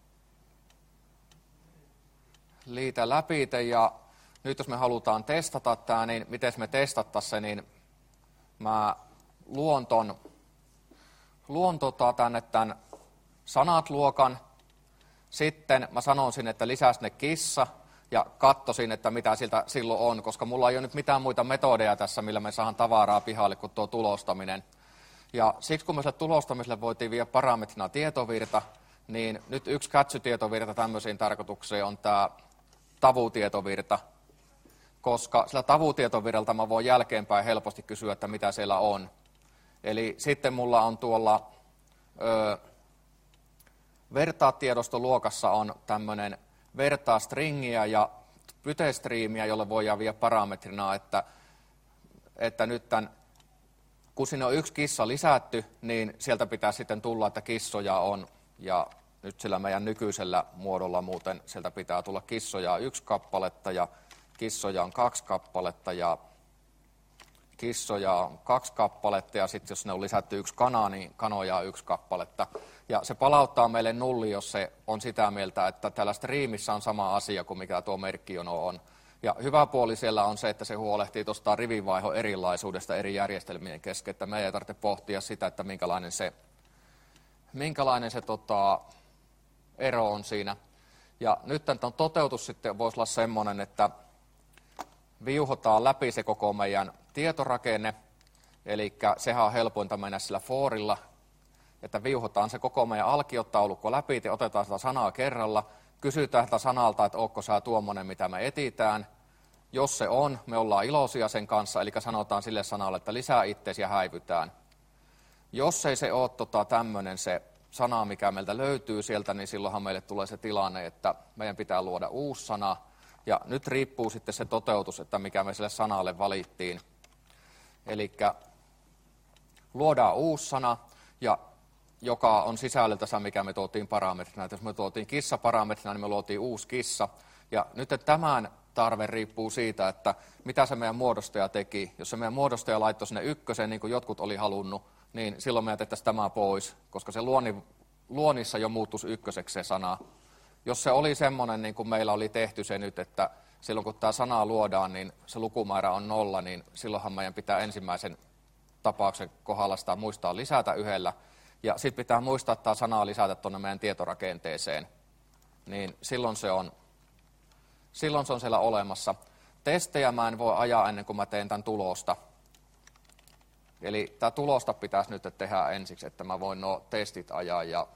[SPEAKER 1] läpite. Ja nyt jos me halutaan testata tämä, niin miten me testattaisiin se, niin mä luon tänne tämän sanat-luokan. Sitten mä sanon sinne, että lisää sinne kissa. Ja katsoisin, että mitä siltä silloin on, koska mulla ei ole nyt mitään muita metodeja tässä, millä me saadaan tavaraa pihalle kuin tuo tulostaminen. Ja siksi kun me sille tulostamiselle voitiin viedä parametrina tietovirta, niin nyt yksi catch-tietovirta tämmöisiin tarkoituksiin on tämä tavutietovirta, koska sillä tavutietovirralta mä voin jälkeenpäin helposti kysyä, että mitä siellä on. Eli sitten mulla on tuolla vertaatiedostoluokassa on tämmöinen vertaa stringiä ja pytestriimiä, jolle voidaan viedä parametrina, että nyt kun sinne on yksi kissa lisätty, niin sieltä pitää sitten tulla, että kissoja on, ja nyt sillä meidän nykyisellä muodolla muuten sieltä pitää tulla kissoja 1 kappaletta, ja kissoja on 2 kappaletta, ja kissoja on 2 kappaletta, ja sitten jos ne on lisätty 1 kana, niin kanoja on 1 kappaletta. Ja se palauttaa meille nulli, jos se on sitä mieltä, että täällä striimissä on sama asia kuin mikä tuo merkkijono on. Ja hyvä puoli siellä on se, että se huolehtii tuosta rivivaihon erilaisuudesta eri järjestelmien kesken, että meidän ei tarvitse pohtia sitä, että minkälainen se ero on siinä. Ja nyt tämän toteutus sitten voisi olla semmoinen, että viuhotaan läpi se koko meidän tietorakenne, eli sehän on helpointa mennä sillä forilla, että viuhotaan se koko meidän alkiotaulukko läpi ja otetaan sitä sanaa kerralla, kysytään sitä sanalta, että onko sä tuommoinen, mitä me etitään. Jos se on, me ollaan iloisia sen kanssa, eli sanotaan sille sanalle, että lisää itteesi ja häivytään. Jos ei se ole tämmöinen se sana, mikä meiltä löytyy sieltä, niin silloinhan meille tulee se tilanne, että meidän pitää luoda uusi sana. Ja nyt riippuu sitten se toteutus, että mikä me sille sanalle valittiin. Eli luodaan uusi sana, joka on sisällöltä se, mikä me tuotiin parametrina. Että jos me tuotiin kissa-parametrina, niin me luotiin uusi kissa. Ja nyt tämän tarve riippuu siitä, että mitä se meidän muodostaja teki. Jos se meidän muodostaja laittoi sinne 1, niin kuin jotkut oli halunnut, niin silloin me jätettäisiin tämä pois, koska se luonnissa jo muuttuisi 1 se sana. Jos se oli semmoinen, niin kuin meillä oli tehty se nyt, että silloin kun tämä sana luodaan, niin se lukumäärä on 0, niin silloinhan meidän pitää ensimmäisen tapauksen kohdalla sitä muistaa lisätä 1. Ja sitten pitää muistaa tämä sanaa lisätä tuonne meidän tietorakenteeseen. Niin silloin se on siellä olemassa. Testejä mä en voi ajaa ennen kuin mä teen tämän tulosta. Eli tämä tulosta pitäisi nyt tehdä ensiksi, että mä voin nuo testit ajaa. Ja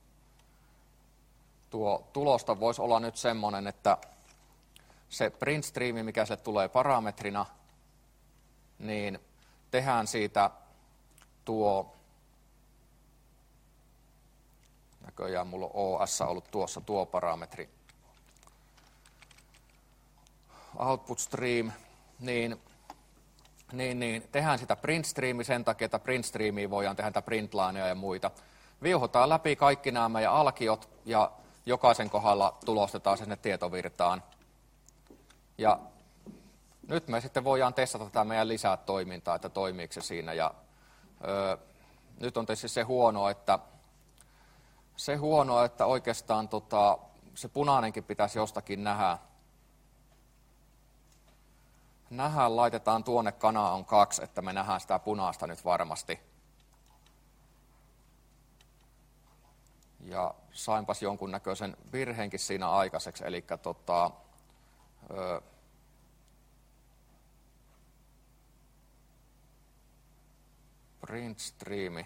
[SPEAKER 1] tuo tulosta voisi olla nyt semmoinen, että se print streami, mikä se tulee parametrina, niin tehdään siitä tuo Näköjään mulla on OS ollut tuossa tuo parametri. Output stream, niin tehdään sitä print streami sen takia, että print streamiin voidaan tehdä printlinea ja muita. Viuhotaan läpi kaikki nämä meidän alkiot ja jokaisen kohdalla tulostetaan sinne tietovirtaan. Ja nyt me sitten voidaan testata tätä meidän lisää toimintaa, että toimiiko se siinä. Ja, nyt on tietysti se huono, että oikeastaan se punainenkin pitäisi jostakin nähdä. Laitetaan tuonne kana on 2, että me nähdään sitä punaista nyt varmasti. Ja sainpas jonkunnäköisen virheenkin siinä aikaiseksi, eli print streami.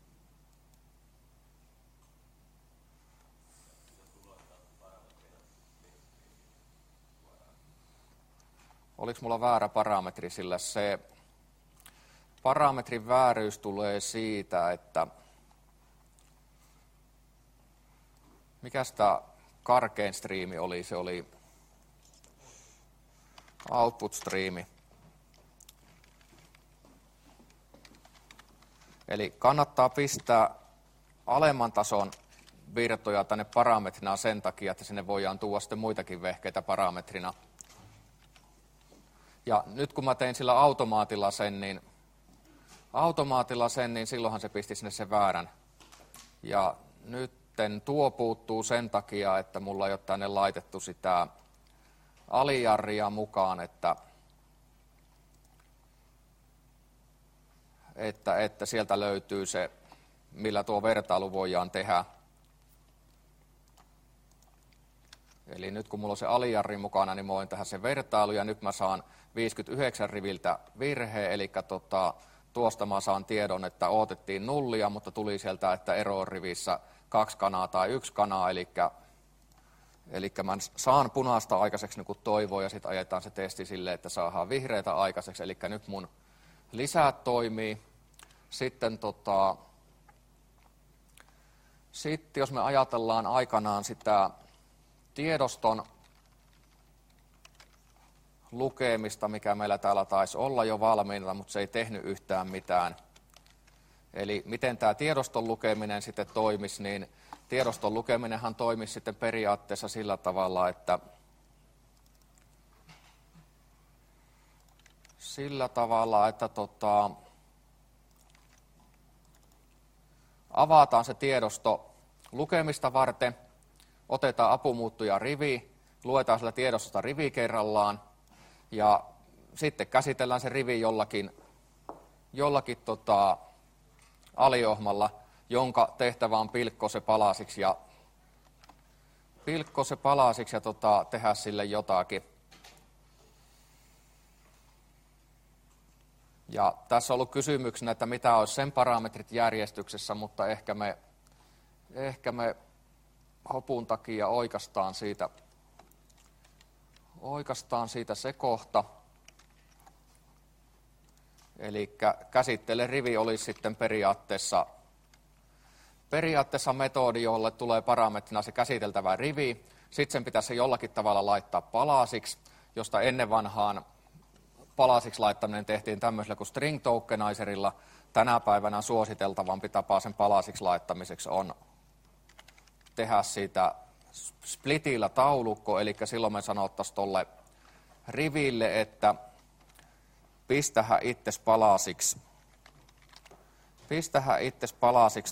[SPEAKER 1] Oliko mulla väärä parametri, sillä se parametrin vääryys tulee siitä, että mikä sitä karkein striimi oli, se oli output striimi. Eli kannattaa pistää alemman tason virtoja tänne parametrina sen takia, että sinne voidaan tuoda sitten muitakin vehkeitä parametrina. Ja nyt kun mä tein sillä automaatilla sen, niin silloinhan se pisti sinne sen väärän. Ja nytten tuo puuttuu sen takia, että mulla ei ole tänne laitettu sitä alijarria mukaan, että sieltä löytyy se, millä tuo vertailu voidaan tehdä. Eli nyt kun mulla on se alijarri mukana, niin mä voin tehdä sen vertailu, ja nyt mä saan 59 riviltä virhe, eli tuosta mä saan tiedon, että odotettiin nullia, mutta tuli sieltä, että ero on rivissä 2 kanaa tai 1 kanaa, eli mä saan punaista aikaiseksi niin kuin toivoo, ja sitten ajetaan se testi silleen, että saadaan vihreitä aikaiseksi, eli nyt mun lisät toimii. Sitten jos me ajatellaan aikanaan sitä tiedoston lukemista, mikä meillä täällä taisi olla jo valmiina, mutta se ei tehnyt yhtään mitään. Eli miten tämä tiedoston lukeminen sitten toimisi, niin tiedoston lukeminenhan toimisi sitten periaatteessa sillä tavalla, että avataan se tiedosto lukemista varten, otetaan apumuuttuja rivi, luetaan sillä tiedostosta rivi kerrallaan ja sitten käsitellään se rivi jollakin aliohmalla, jonka tehtävä on pilkkoa se palasiksi ja tehdä sille jotakin. Ja tässä on ollut kysymyksenä, että mitä olisi sen parametrit järjestyksessä, mutta ehkä me hopun takia oikaistaan siitä se kohta. Eli käsittele rivi olisi sitten periaatteessa metodi, jolle tulee parametrina se käsiteltävä rivi. Sitten sen pitäisi jollakin tavalla laittaa palasiksi, josta ennen vanhaan palasiksi laittaminen tehtiin tämmöisellä kuin string tokenizerilla. Tänä päivänä suositeltavampi tapa sen palasiksi laittamiseksi on tehdä siitä splitillä taulukko, eli silloin me sanottaisiin tuolle riville, että pistähän itses palasiksi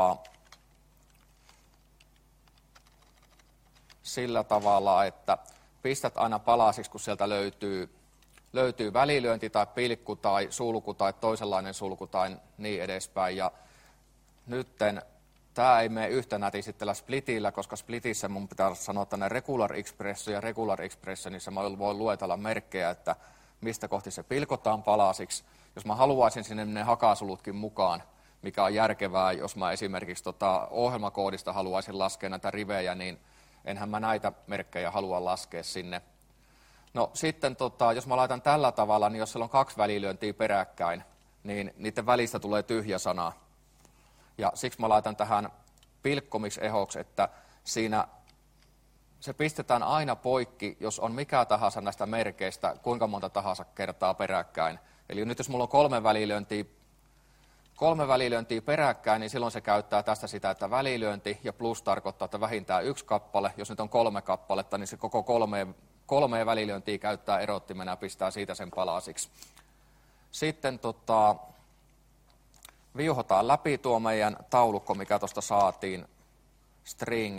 [SPEAKER 1] sillä tavalla, että pistät aina palasiksi, kun sieltä löytyy välilyönti tai pilkku tai sulku tai toisenlainen sulku tai niin edespäin. Ja nytten tämä ei mene yhtä nätisti tällä splitillä, koska splitissä mun pitää sanoa tänne regular expression ja regular expressionissa mä voin luetella merkkejä, että mistä kohti se pilkotaan palasiksi. Jos mä haluaisin sinne ne hakasulutkin mukaan, mikä on järkevää, jos mä esimerkiksi ohjelmakoodista haluaisin laskea näitä rivejä, niin enhän mä näitä merkkejä halua laskea sinne. No sitten jos mä laitan tällä tavalla, niin jos siellä on 2 välilyöntiä peräkkäin, niin niiden välistä tulee tyhjä sana. Ja siksi mä laitan tähän pilkkomisehoksi, että siinä se pistetään aina poikki, jos on mikä tahansa näistä merkeistä, kuinka monta tahansa kertaa peräkkäin. Eli nyt jos mulla on kolme välilyöntiä peräkkäin, niin silloin se käyttää tästä sitä, että välilyönti ja plus tarkoittaa, että vähintään 1 kappale. Jos nyt on 3 kappaletta, niin se koko kolmea välilyöntiä käyttää erottimena ja pistää siitä sen palasiksi. Sitten viuhotaan läpi tuo meidän taulukko, mikä tuosta saatiin, string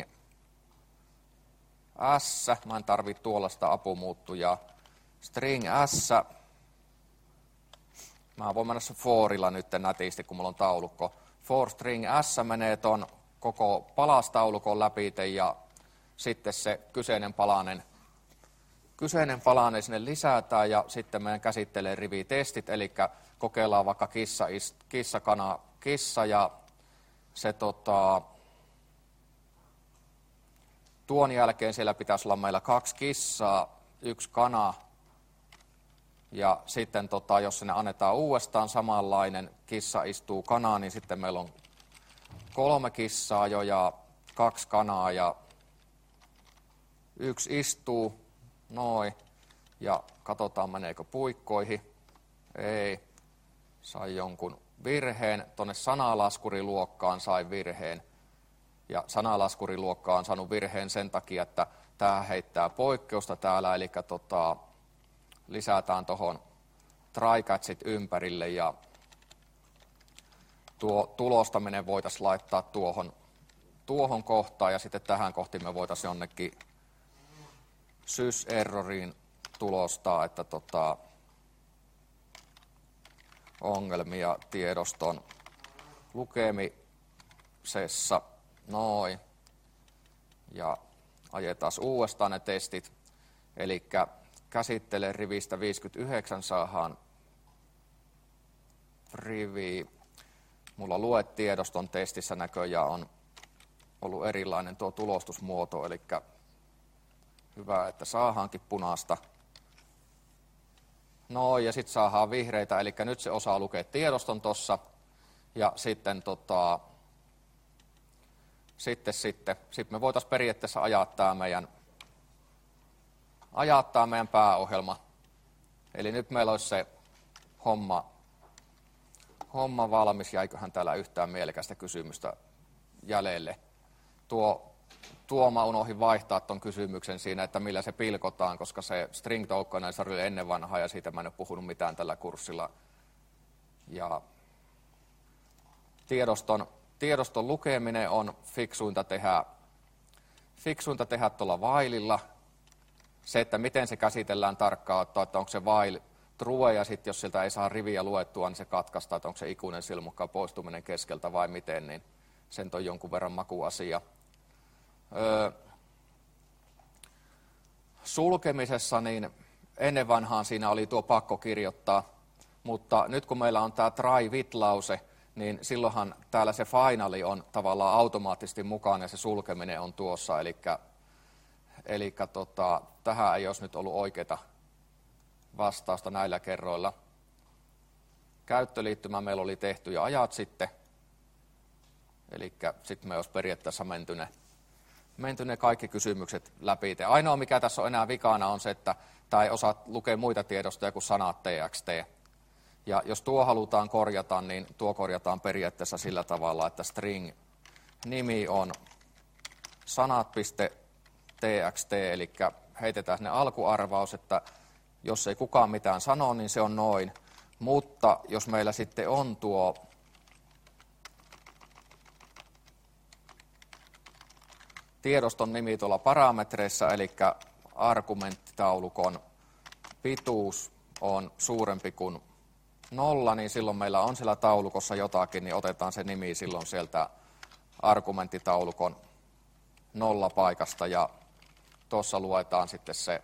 [SPEAKER 1] S, mä en tarvitse tuollaista apumuuttujaa, string S, mä voin mennä se forilla nyt nätisti, kun mulla on taulukko. For string S menee ton koko palastaulukon läpi ja sitten se kyseinen palanen sinne lisätään ja sitten meidän käsittelee rivitestit, eli kokeillaan vaikka kissa, kana, kissa ja se tuon jälkeen siellä pitäisi olla meillä 2 kissaa, 1 kana ja sitten jos sinne annetaan uudestaan samanlainen kissa istuu kanaan, niin sitten meillä on 3 kissaa jo ja 2 kanaa ja 1 istuu, noin, ja katsotaan meneekö puikkoihin, ei, sai jonkun virheen, tuonne sanalaskuriluokkaan sai virheen, ja sanalaskuriluokka on saanut virheen sen takia, että tämä heittää poikkeusta täällä, eli lisätään tuohon try-catchit ympärille, ja tuo tulostaminen voitaisiin laittaa tuohon kohtaan, ja sitten tähän kohtiin me voitaisiin jonnekin sys-erroriin tulostaa, että ongelmia tiedoston lukemisessa, noin, ja ajetaan uudestaan ne testit, eli käsittele rivistä 59 saadaan rivi, mulla luetiedoston testissä näköjään on ollut erilainen tuo tulostusmuoto, eli hyvä, että saadaankin punaista. No ja sitten saadaan vihreitä, eli nyt se osaa lukea tiedoston tuossa. Ja sitten, sitten me voitaisiin periaatteessa ajaa tämä meidän pääohjelma. Eli nyt meillä olisi se homma valmis. Jäiköhän täällä yhtään mielekästä kysymystä jäljelle. Mä unohdin vaihtaa tuon kysymyksen siinä, että millä se pilkotaan, koska se string tokenizer oli ennen vanhaa ja siitä mä en ole puhunut mitään tällä kurssilla. Ja tiedoston lukeminen on fiksuinta tehdä tuolla whileilla. Se, että miten se käsitellään tarkkaan, että onko se while true ja sitten jos siltä ei saa riviä luettua, niin se katkaistaan, että onko se ikuinen silmukkaan poistuminen keskeltä vai miten, niin sen on jonkun verran makuasia. Sulkemisessa niin ennen vanhaan siinä oli tuo pakko kirjoittaa, mutta nyt kun meillä on tämä try with-lause, niin silloinhan täällä se finali on tavallaan automaattisesti mukana ja se sulkeminen on tuossa, eli tähän ei olisi nyt ollut oikeaa vastausta näillä kerroilla. Käyttöliittymä meillä oli tehty jo ajat sitten, eli sitten me olisi periaatteessa menty ne kaikki kysymykset läpi. Ainoa mikä tässä on enää vikana on se, että tämä ei osaa lukea muita tiedostoja kuin sanat txt. Ja jos tuo halutaan korjata, niin tuo korjataan periaatteessa sillä tavalla, että string nimi on sanat.txt, eli heitetään sinne alkuarvaus, että jos ei kukaan mitään sano, niin se on noin. Mutta jos meillä sitten on tuo tiedoston nimi tuolla parametreissa, eli argumenttitaulukon pituus on suurempi kuin 0, niin silloin meillä on siellä taulukossa jotakin, niin otetaan se nimi silloin sieltä argumenttitaulukon 0 paikasta ja tuossa luetaan sitten se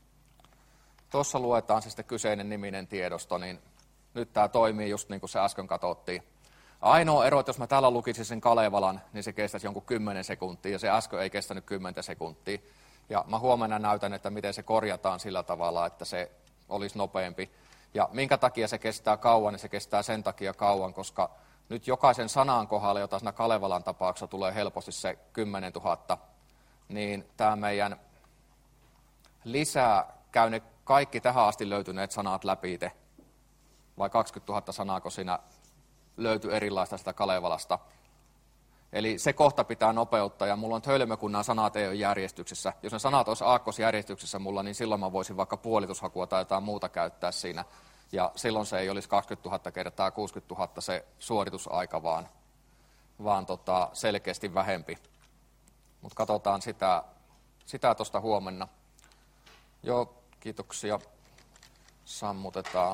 [SPEAKER 1] kyseinen niminen tiedosto, niin nyt tämä toimii just niin kuin se äsken katsottiin. Ainoa ero, että jos mä täällä lukisin sen Kalevalan, niin se kestäisi jonkun 10 sekuntia, ja se äsken ei kestänyt 10 sekuntia. Ja mä huomenna näytän, että miten se korjataan sillä tavalla, että se olisi nopeampi. Ja minkä takia se kestää kauan, niin se kestää sen takia kauan, koska nyt jokaisen sanan kohdalla, jota siinä Kalevalan tapauksessa tulee helposti se 10 000, niin tämä meidän lisää käy ne kaikki tähän asti löytyneet sanat läpi itse. Vai 20 000 sanaa, kun siinä löytyy erilaista sitä Kalevalasta. Eli se kohta pitää nopeuttaa, ja mulla on hölmö, kun nämä sanat ei ole järjestyksessä. Jos ne sanat olisi aakkosjärjestyksessä mulla, niin silloin mä voisin vaikka puolitushakua tai jotain muuta käyttää siinä. Ja silloin se ei olisi 20 000 kertaa 60 000 se suoritusaika, vaan selkeästi vähempi. Mutta katsotaan sitä tuosta huomenna. Joo, kiitoksia. Sammutetaan.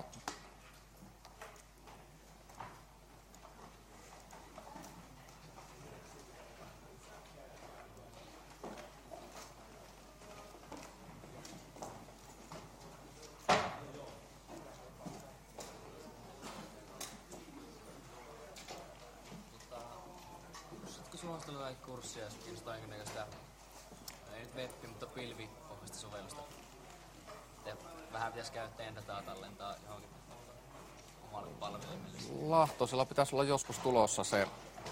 [SPEAKER 3] Suosittelua kaikki kurssia, jos kiinnostaa jonkinnäköistä, ei nyt web, mutta pilvipohjaista sovellusta. Vähän pitäisi käyttää dataa tallentaa johonkin omalle palvelimelle.
[SPEAKER 1] Lahtosella pitäisi olla joskus tulossa se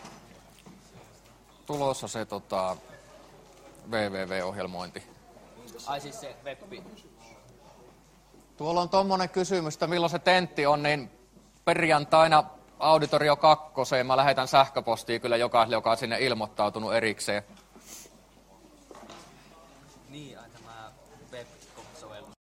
[SPEAKER 1] www-ohjelmointi.
[SPEAKER 3] Ai siis se webbi.
[SPEAKER 1] Tuolla on tommonen kysymys, että milloin se tentti on, niin perjantaina Auditorio 2. Mä lähetän sähköpostia kyllä jokaiselle, joka on sinne ilmoittautunut erikseen.
[SPEAKER 3] Niin, ai tämä web-sovellus.